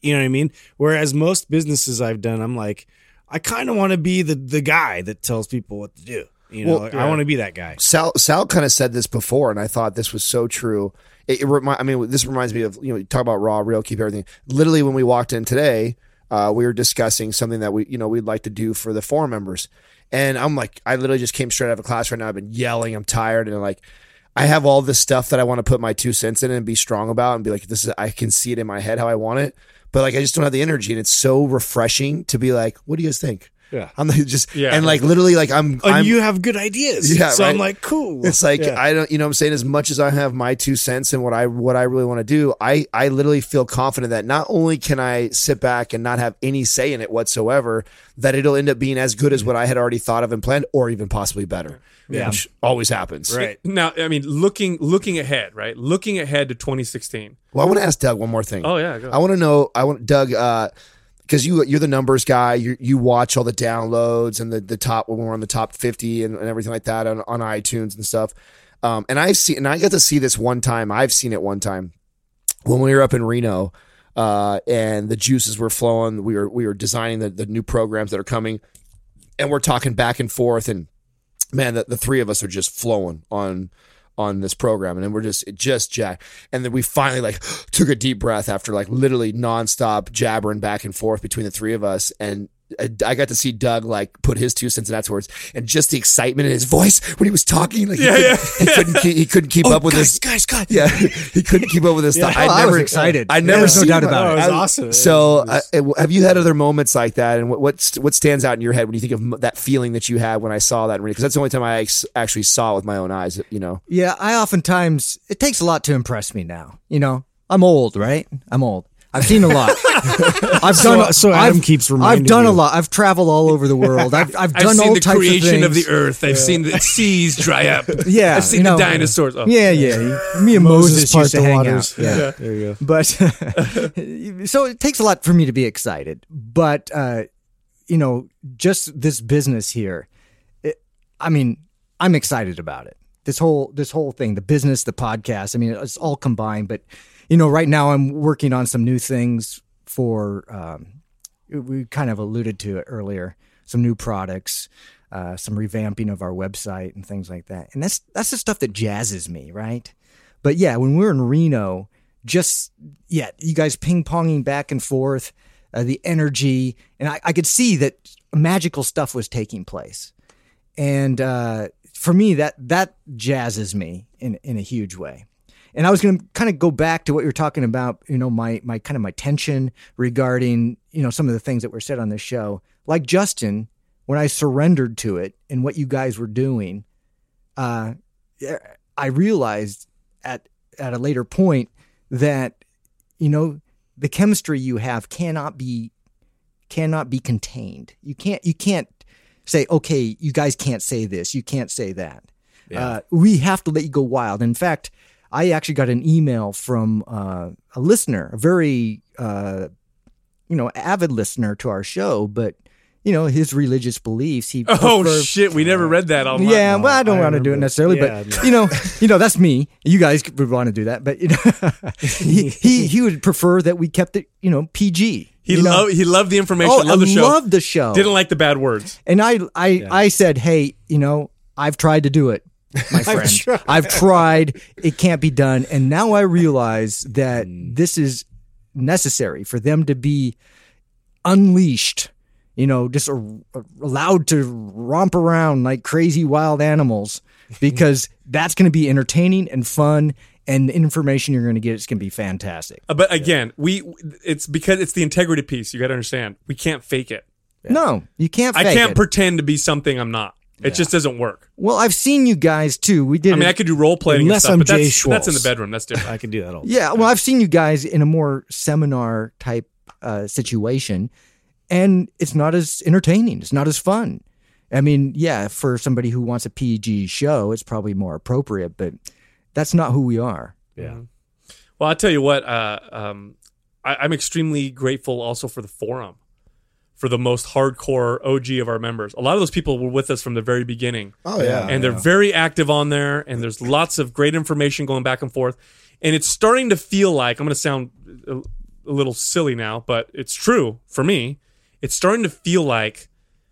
S2: You know what I mean? Whereas most businesses I've done, I'm like, I kind of want to be the the guy that tells people what to do. You know,
S3: Well,
S2: like,
S1: yeah.
S2: I want to be that guy.
S3: Sal Sal kind of said this before, and I thought this was so true. It, it remi- I mean, this reminds me of, you know, you talk about raw, real, keep everything. Literally, when we walked in today, uh, we were discussing something that we, you know, we'd like to do for the forum members, and I'm like, I literally just came straight out of class right now. I've been yelling, I'm tired, and like, I have all this stuff that I want to put my two cents in and be strong about, and be like, this is, I can see it in my head how I want it, but like, I just don't have the energy, and it's so refreshing to be like, what do you guys think?
S2: Yeah.
S3: I'm like, just
S1: Yeah.
S3: and like literally like I'm,
S2: And
S3: I'm
S2: you have good ideas.
S3: Yeah,
S2: So
S3: right.
S2: I'm like, cool.
S3: It's like
S2: Yeah.
S3: I don't, you know what I'm saying, as much as I have my two cents and what I what I really want to do, I I literally feel confident that not only can I sit back and not have any say in it whatsoever, that it'll end up being as good as what I had already thought of and planned, or even possibly better.
S2: Yeah.
S3: Which always happens.
S2: Right.
S1: Now, I mean, looking looking ahead, right? Looking ahead to twenty sixteen.
S3: Well, I want to ask Doug one more thing.
S1: Oh yeah, go.
S3: I want to know. I want Doug. uh because you you're the numbers guy, you you watch all the downloads and the, the top when we're on the top fifty and, and everything like that on, on iTunes and stuff. Um, and I've seen and I got to see this one time. I've seen it one time when we were up in Reno, uh, and the juices were flowing. We were we were designing the, the new programs that are coming, and we're talking back and forth. And man, the, the three of us are just flowing on. on this program, and then we're just just jack and then we finally like took a deep breath after like literally nonstop jabbering back and forth between the three of us, and I got to see Doug like put his two cents in afterwards, and just the excitement in his voice when he was talking, like he,
S1: Yeah,
S3: couldn't,
S1: yeah,
S3: he couldn't keep, he couldn't keep
S2: Oh,
S3: up with
S2: guys,
S3: his
S2: guys, guys.
S3: yeah he couldn't keep up with his
S2: Yeah.
S3: stuff.
S4: Oh, I was excited.
S3: I
S4: There
S3: never
S4: was no
S3: seen
S4: doubt
S3: him.
S4: about
S2: Oh,
S4: it.
S2: it was
S3: I-
S2: awesome.
S3: So,
S2: It was-
S3: uh, have you had other moments like that? And what what's, what stands out in your head when you think of m- that feeling that you had when I saw that? Because that's the only time I ex- actually saw it with my own eyes. You know,
S4: Yeah, I oftentimes, it takes a lot to impress me now. You know, I'm old, right? I'm old. I've seen a lot. I've
S2: So-
S4: done.
S2: so Adam
S4: I've,
S2: keeps
S4: I've
S2: reminding
S4: done a
S2: you.
S4: lot. I've traveled all over the world. I've I've
S1: I've
S4: done
S1: seen
S4: all
S1: the
S4: types
S1: creation
S4: of
S1: of,
S4: things.
S1: the earth. I've seen the seas dry up.
S4: Yeah,
S1: I've seen
S4: you know,
S1: the dinosaurs. Oh.
S4: Yeah, yeah. Me and Moses,
S2: part
S4: used to
S2: the
S4: hang
S2: waters.
S4: out. Yeah.
S2: Yeah, there you go.
S4: But so it takes a lot for me to be excited. But uh, you know, just this business here. It, I mean, I'm excited about it. This whole this whole thing, the business, the podcast. I mean, it's all combined. But you know, right now I'm working on some new things for. Um, we kind of alluded to it earlier. Some new products. Uh, some revamping of our website and things like that. And that's that's the stuff that jazzes me, right? But yeah, when we were in Reno, just, yeah, you guys ping-ponging back and forth, uh, the energy, and I, I could see that magical stuff was taking place. And uh, for me, that that jazzes me in, in a huge way. And I was going to kind of go back to what you were talking about, you know, my my kind of my tension regarding, you know, some of the things that were said on this show. Like Justin, when I surrendered to it and what you guys were doing, uh, I realized at at a later point that, you know, the chemistry you have cannot be cannot be contained. You can't you can't say, okay, you guys can't say this, you can't say that. Uh, we have to let you go wild. In fact, I actually got an email from uh, a listener, a very uh, you know avid listener to our show, but. You know, his religious beliefs. He
S1: Oh
S4: prefer-
S1: shit, we never read that online.
S4: yeah, well, I don't
S2: I
S4: want to do it
S2: remember.
S4: necessarily,
S2: Yeah,
S4: but
S2: no.
S4: you know, you know, that's me. You guys would want to do that, but you know, he, he he would prefer that we kept it, you know, P G.
S1: He
S4: you know?
S1: loved he loved the information,
S4: oh,
S1: loved the
S4: I
S1: show.
S4: loved the show.
S1: Didn't like the bad words.
S4: And I I I said, hey, you know, I've tried to do it, my friend.
S2: tried.
S4: I've tried. It can't be done, and now I realize that this is necessary for them to be unleashed. You know, just a, allowed to romp around like crazy wild animals, because that's going to be entertaining and fun, and the information you're going to get is going to be fantastic.
S1: Uh, But again, we it's because it's the integrity piece. You got to understand. We can't fake it.
S4: No, you can't.
S1: I
S4: Fake
S1: can't
S4: it.
S1: pretend to be something I'm not. It just doesn't work.
S4: Well, I've seen you guys too. We did.
S1: I mean,
S4: it-
S1: I could do role playing and
S2: Unless
S1: stuff,
S2: I'm
S1: but that's,
S2: Jay
S1: that's in the
S2: Schwartz.
S1: bedroom. That's different.
S2: I can do that all.
S4: Yeah, well, I've seen you guys in a more seminar type uh, situation, and it's not as entertaining. It's not as fun. I mean, yeah, for somebody who wants a P G show, it's probably more appropriate, but that's not who we are.
S2: Yeah.
S1: Well, I'll tell you what, uh, um, I, I'm extremely grateful also for the forum, for the most hardcore O G of our members. A lot of those people were with us from the very beginning.
S3: oh yeah,
S1: and they're very active on there, and there's lots of great information going back and forth. And it's starting to feel like, I'm going to sound a little silly now, but it's true for me. It's starting to feel like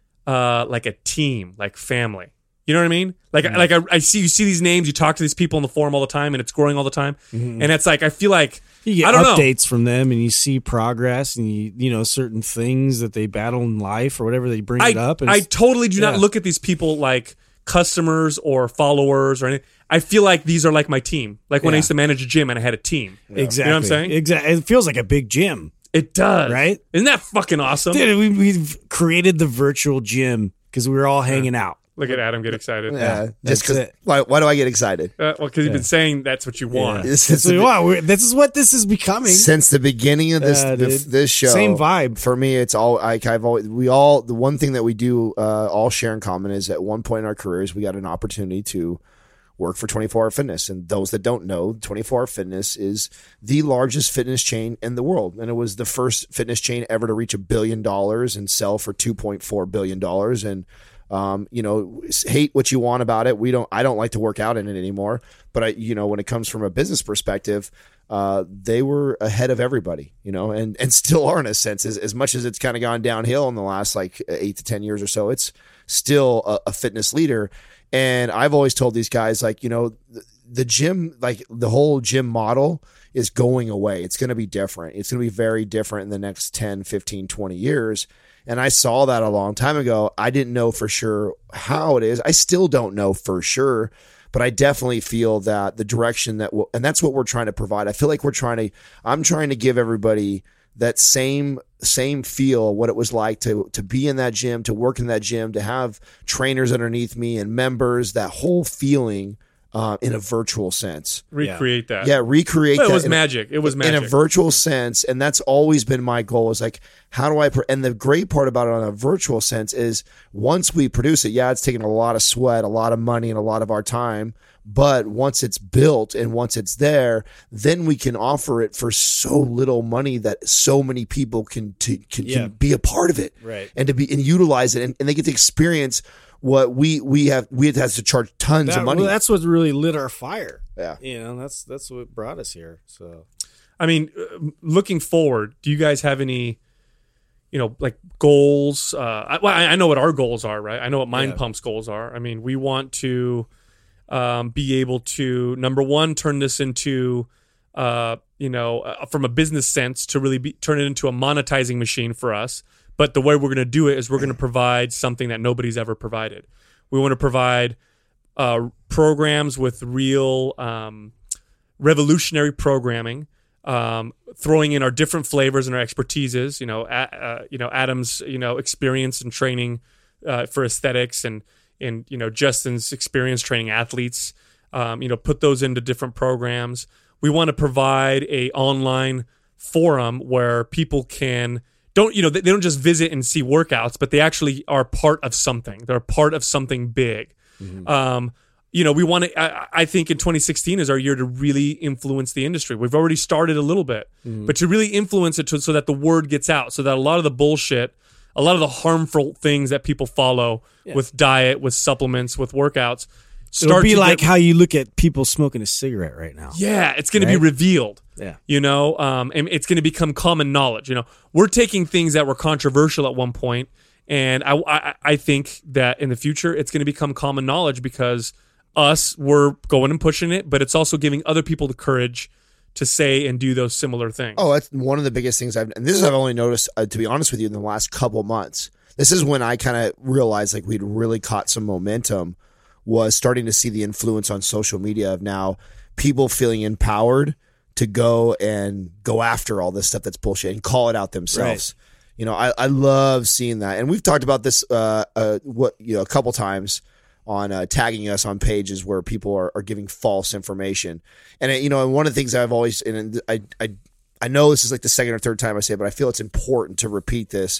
S1: uh, like a team, like family. You know what I mean? Like, mm-hmm. like I, I see you see these names, you talk to these people in the forum all the time, and it's growing all the time. Mm-hmm. And it's like I feel like
S2: you get
S1: I don't
S2: updates
S1: know.
S2: from them, and you see progress, and you you know certain things that they battle in life or whatever they bring
S1: I,
S2: it up. And
S1: I totally do
S2: yeah.
S1: not look at these people like customers or followers or anything. I feel like these are like my team. Like when
S2: yeah.
S1: I used to manage a gym and I had a team.
S2: Yeah. Exactly.
S1: You know what I'm saying?
S2: Exactly. It feels like a big gym.
S1: It does.
S2: Right?
S1: Isn't that fucking awesome?
S2: Dude, we, we've created the virtual gym because we were all hanging out.
S1: Look at Adam get excited.
S3: Yeah,
S2: that's
S3: just because.
S2: it.
S3: Why, why do I get excited?
S1: Uh, well, because you've been saying that's what you want.
S3: This
S2: Since
S3: is the-
S2: wow, we're- this is what this is becoming.
S3: Since the beginning of this
S2: Yeah,
S3: this,
S2: dude.
S3: this show,
S2: Same vibe.
S3: for me. It's all like I've always we all the one thing that we do uh, all share in common is at one point in our careers we got an opportunity to work for twenty-four hour Fitness. And those that don't know, twenty-four hour Fitness is the largest fitness chain in the world, and it was the first fitness chain ever to reach a billion dollars and sell for two point four billion dollars. And Um, you know, hate what you want about it. We don't, I don't like to work out in it anymore, but I, you know, when it comes from a business perspective, uh, they were ahead of everybody, you know, and, and still are in a sense, as, as much as it's kind of gone downhill in the last like eight to ten years or so, it's still a, a fitness leader. And I've always told these guys, like, you know, the, the gym, like the whole gym model is going away. It's going to be different. It's going to be very different in the next ten, fifteen, twenty years. And I saw that a long time ago. I didn't know for sure how it is. I still don't know for sure, but I definitely feel that the direction that we'll, and that's what we're trying to provide. I feel like we're trying to, I'm trying to give everybody that same, same feel, what it was like to, to be in that gym, to work in that gym, to have trainers underneath me and members, that whole feeling uh, in a virtual sense.
S1: Recreate that.
S3: Yeah, recreate
S1: Well, it
S3: that.
S1: was
S3: in a-
S1: magic. It was magic.
S3: in a virtual sense, and that's always been my goal. Is like, how do I? Pr- and the great part about it on a virtual sense is once we produce it, yeah, it's taking a lot of sweat, a lot of money, and a lot of our time. But once it's built and once it's there, then we can offer it for so little money that so many people can to, can,
S2: Yeah.
S3: can be a part of it,
S2: Right.
S3: and to be and utilize it, and, and they get to experience what we we have. We had to charge tons
S2: That-
S3: of money.
S2: well, that's what really lit our fire.
S3: Yeah.
S2: You know, that's that's what brought us here. So
S1: I mean, uh, looking forward, do you guys have any, you know, like goals? Uh, I, well, I I know what our goals are, right? I know what Mind
S2: Yeah.
S1: Pump's goals are. I mean, we want to um, be able to, number one, turn this into, uh, you know, uh, from a business sense, to really be, turn it into a monetizing machine for us. But the way we're going to do it is we're going to provide something that nobody's ever provided. We want to provide uh, programs with real um, revolutionary programming, um, throwing in our different flavors and our expertises. You know, a, uh, you know Adam's you know experience and training uh, for aesthetics, and and you know Justin's experience training athletes. Um, you know, put those into different programs. We want to provide a online forum where people can. Don't you know? They don't just visit and see workouts, but they actually are part of something. They're part of something big. Mm-hmm. Um, you know, we want to. I, I think in twenty sixteen is our year to really influence the industry. We've already started a little bit, mm-hmm. but to really influence it to, so that the word gets out, so that a lot of the bullshit, a lot of the harmful things that people follow yeah. with diet, with supplements, with workouts, start
S2: it'll be
S1: to
S2: like
S1: get,
S2: how you look at people smoking a cigarette right now.
S1: Yeah, it's going
S2: Right?
S1: to be revealed.
S2: Yeah.
S1: You know, um, and it's going to become common knowledge. You know, we're taking things that were controversial at one point, and I, I, I think that in the future it's going to become common knowledge because us, we're going and pushing it, but it's also giving other people the courage to say and do those similar things.
S3: Oh, that's one of the biggest things I've, and this is I've only noticed, uh, to be honest with you, in the last couple months. This is when I kind of realized like we'd really caught some momentum, was starting to see the influence on social media of now people feeling empowered to go and go after all this stuff that's bullshit and call it out themselves. Right. You know, I, I love seeing that. And we've talked about this uh, uh, what you know a couple times on uh, tagging us on pages where people are, are giving false information. And, it, you know, and one of the things I've always, and I, I, I know this is like the second or third time I say it, but I feel it's important to repeat this,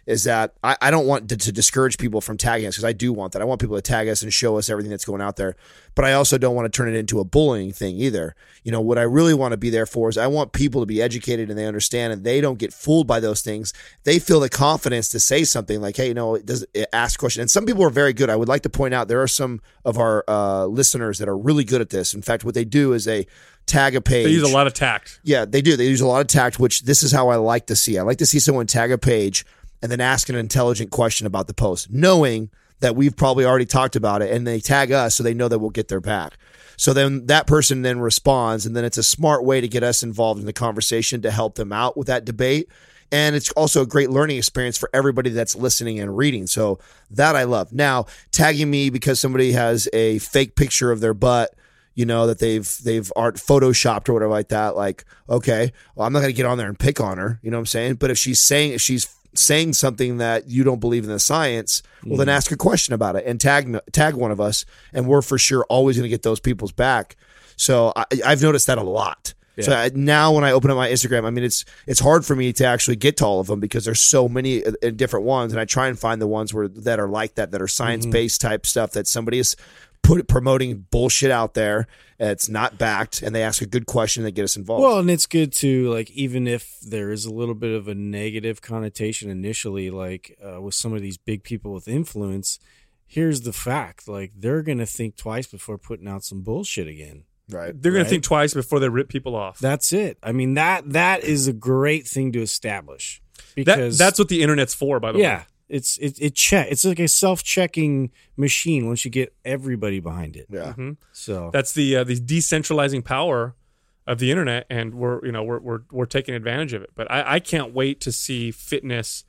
S3: is that I, I don't want to, to discourage people from tagging us, because I do want that. I want people to tag us and show us everything that's going out there. But I also don't want to turn it into a bullying thing either. You know, what I really want to be there for is I want people to be educated and they understand, and they don't get fooled by those things. They feel the confidence to say something like, hey, you know, it does it ask a question. And some people are very good. I would like to point out there are some of our uh, listeners that are really good at this. In fact, what they do is they tag a page.
S1: They use a lot of tact.
S3: Yeah, they do. They use a lot of tact, which this is how I like to see. I like to see someone tag a page and then ask an intelligent question about the post, knowing that we've probably already talked about it, and they tag us so they know that we'll get their back. So then that person then responds, and then it's a smart way to get us involved in the conversation to help them out with that debate. And it's also a great learning experience for everybody that's listening and reading. So that I love. Now, tagging me because somebody has a fake picture of their butt, you know, that they've they've art photoshopped or whatever like that. Like, okay, well, I'm not going to get on there and pick on her. You know what I'm saying? But if she's saying if she's saying something that you don't believe in the science, well, then ask a question about it and tag tag one of us, and we're for sure always going to get those people's back. So I, I've noticed that a lot. Yeah. So I, now when I open up my Instagram, I mean, it's it's hard for me to actually get to all of them because there's so many uh, different ones, and I try and find the ones where that are like that, that are science based mm-hmm. type stuff that somebody is put promoting bullshit out there. It's not backed, and they ask a good question that get us involved.
S2: Well, and it's good to, like, even if there is a little bit of a negative connotation initially, like uh, with some of these big people with influence, here's the fact: like, they're gonna think twice before putting out some bullshit again.
S3: Right.
S1: They're going
S2: right?
S1: to think twice before they rip people off.
S2: That's it. I mean, that that is a great thing to establish. Because
S1: that, that's what the internet's for, by the
S2: yeah,
S1: way.
S2: It's it it check. It's like a self-checking machine once you get everybody behind it.
S3: Yeah.
S1: Mm-hmm.
S2: So
S1: that's the uh, the decentralizing power of the internet, and we're you know we're we're we're taking advantage of it. But I, I can't wait to see fitness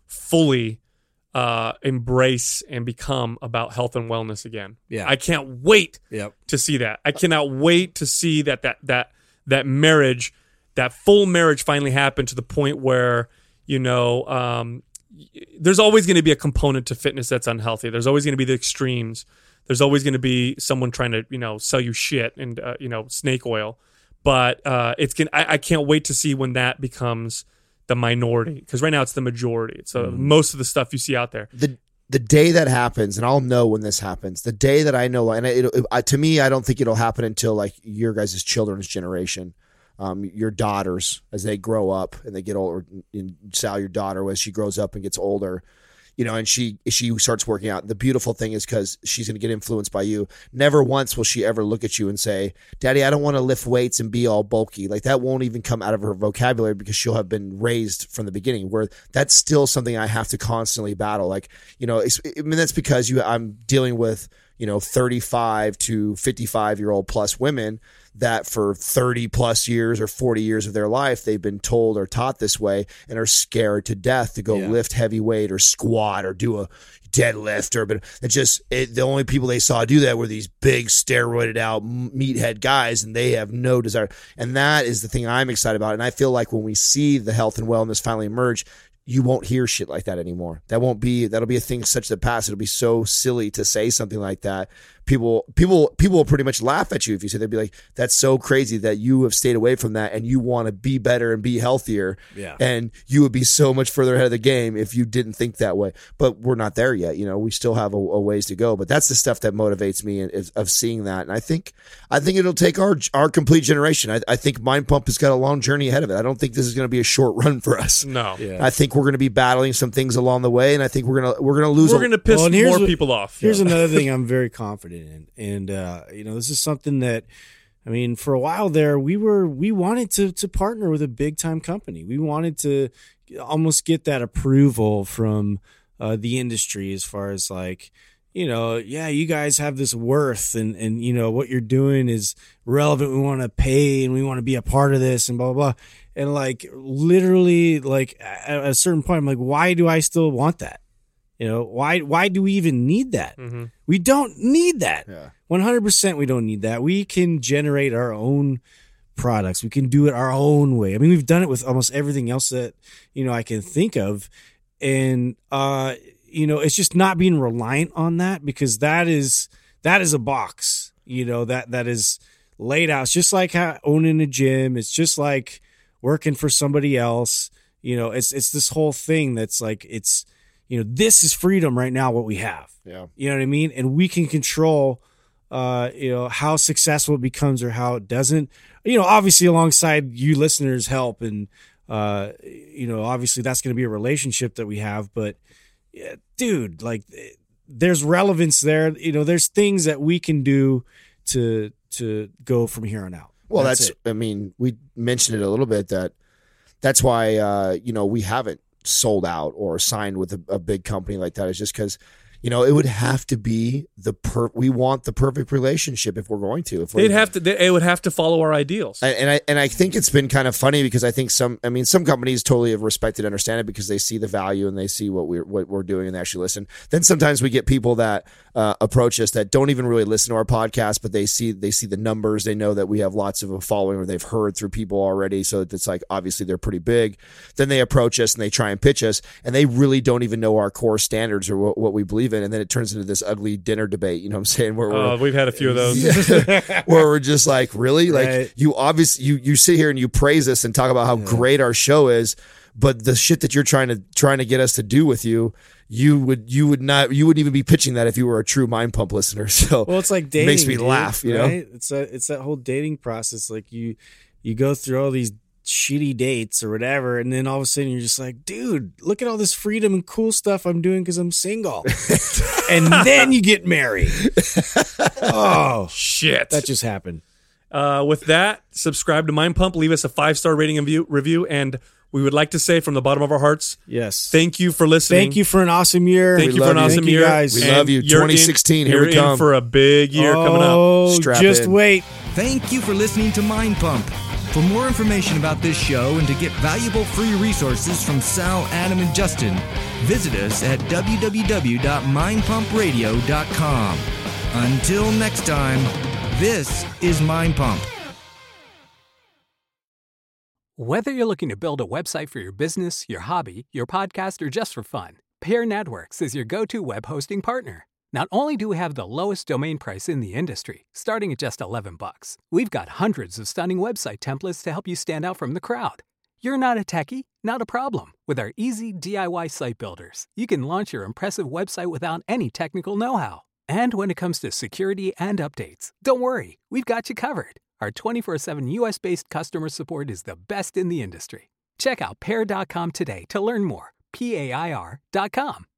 S1: fully uh, embrace and become about health and wellness again.
S2: Yeah.
S1: I can't wait
S2: Yep.
S1: to see that. I cannot wait to see that that that that marriage, that full marriage, finally happen to the point where you know. Um, There's always going to be a component to fitness that's unhealthy. There's always going to be the extremes. There's always going to be someone trying to, you know, sell you shit and, uh, you know, snake oil. But uh, it's gonna, I, I can't wait to see when that becomes the minority, because right now it's the majority. It's uh, mm. most of the stuff you see out there.
S3: The the day that happens, and I'll know when this happens. The day that I know, and it, it, it, to me, I don't think it'll happen until like your guys' children's generation. Um, your daughters, as they grow up and they get older, and Sal, your daughter, as she grows up and gets older, you know, and she she starts working out. The beautiful thing is because she's going to get influenced by you. Never once will she ever look at you and say, "Daddy, I don't want to lift weights and be all bulky." Like that won't even come out of her vocabulary because she'll have been raised from the beginning. Where that's still something I have to constantly battle. Like, you know, it's, I mean, that's because you I'm dealing with, you know, thirty-five to fifty-five year old plus women that for thirty plus years or forty years of their life, they've been told or taught this way and are scared to death to go
S2: Yeah.
S3: lift heavy weight or squat or do a deadlift. Or, but it's just, it, the only people they saw do that were these big steroided out meathead guys, and they have no desire. And that is the thing I'm excited about. And I feel like when we see the health and wellness finally emerge, you won't hear shit like that anymore. That won't be, that'll be a thing such the past. It'll be so silly to say something like that. People, people, people will pretty much laugh at you if you say, they'd be like, that's so crazy that you have stayed away from that and you want to be better and be healthier.
S2: Yeah.
S3: And you would be so much further ahead of the game if you didn't think that way. But we're not there yet. You know, we still have a, a ways to go, but that's the stuff that motivates me and is, of seeing that. And I think, I think it'll take our, our complete generation. I, I think Mind Pump has got a long journey ahead of it. I don't think this is going to be a short run for us.
S1: No.
S2: Yeah.
S3: I think we're going to be battling some things along the way, and I think we're gonna we're gonna lose.
S1: We're
S3: a,
S1: going to piss
S2: Well, and here's
S1: more
S2: what-
S1: people off.
S2: Here's another thing I'm very confident in, and uh, you know, this is something that, I mean, for a while there, we were we wanted to to partner with a big time company. We wanted to almost get that approval from uh, the industry as far as like, you know, yeah, you guys have this worth, and and you know what you're doing is relevant. We want to pay, and we want to be a part of this, and blah blah blah. And like literally, like at a certain point, I'm like, why do I still want that? You know, why why do we even need that?
S1: Mm-hmm.
S2: We don't need that.
S3: Yeah.
S2: one hundred percent we don't need that. We can generate our own products. We can do it our own way. I mean, we've done it with almost everything else that, you know, I can think of. And, uh, you know, it's just not being reliant on that, because that is, that is a box, you know, that, that is laid out. It's just like how owning a gym. It's just like working for somebody else. you know, it's it's this whole thing that's like, it's, you know, this is freedom right now, what we have.
S3: Yeah.
S2: You know what I mean? And we can control, uh, you know, how successful it becomes or how it doesn't. You know, obviously alongside you listeners' help, and uh, you know, obviously that's going to be a relationship that we have. But, yeah, dude, like, there's relevance there. You know, there's things that we can do to to go from here on out.
S3: Well, that's,
S2: that's
S3: I mean, we mentioned it a little bit that that's why, uh, you know, we haven't sold out or signed with a, a big company like that, is just because, you know, it would have to be the per. We want the perfect relationship if we're going to. If we're,
S1: They'd have to. They, it would have to follow our ideals.
S3: And, and I and I think it's been kind of funny because I think some. I mean, some companies totally have respected, and understand it because they see the value and they see what we're what we're doing and they actually listen. Then sometimes we get people that uh, approach us that don't even really listen to our podcast, but they see they see the numbers. They know that we have lots of a following, or they've heard through people already. So it's like, obviously they're pretty big. Then they approach us and they try and pitch us, and they really don't even know our core standards or what, what we believe in. And then it turns into this ugly dinner debate. You know what I'm saying? Where we're,
S1: Uh, we've had a few of those.
S3: where we're just like, really? Like,
S2: Right.
S3: you obviously you you sit here and you praise us and talk about how great our show is, but the shit that you're trying to trying to get us to do with you, you would you would not you wouldn't even be pitching that if you were a true Mind Pump listener. So
S2: Well, it's like dating.
S3: makes me
S2: dude,
S3: laugh, you know?
S2: right? It's a, it's that whole dating process. Like, you you go through all these shitty dates or whatever, and then all of a sudden you're just like, dude, look at all this freedom and cool stuff I'm doing because I'm single. And then you get married. Oh,
S1: Shit.
S2: that just happened.
S1: Uh, with that, subscribe to Mind Pump. Leave us a five star rating and view, review, and we would like to say from the bottom of our hearts,
S2: Yes.
S1: thank you for listening.
S2: Thank you for an awesome year.
S1: Thank
S3: We
S1: you for
S3: love
S1: an
S3: you.
S1: awesome
S2: Thank you,
S1: year.
S2: guys.
S3: We
S1: And
S3: love you.
S1: you're in-
S3: twenty sixteen, here
S1: you're
S3: we come.
S1: in for a big year coming up.
S2: Oh,
S3: Strap
S2: just
S3: in.
S2: wait.
S5: Thank you for listening to Mind Pump. For more information about this show and to get valuable free resources from Sal, Adam, and Justin, visit us at w w w dot mind pump radio dot com. Until next time, this is Mind Pump.
S6: Whether you're looking to build a website for your business, your hobby, your podcast, or just for fun, Peer Networks is your go-to web hosting partner. Not only do we have the lowest domain price in the industry, starting at just eleven bucks, we've got hundreds of stunning website templates to help you stand out from the crowd. You're not a techie? Not a problem. With our easy D I Y site builders, you can launch your impressive website without any technical know-how. And when it comes to security and updates, don't worry, we've got you covered. Our twenty-four seven U S-based customer support is the best in the industry. Check out pair dot com today to learn more. P A I R dot com.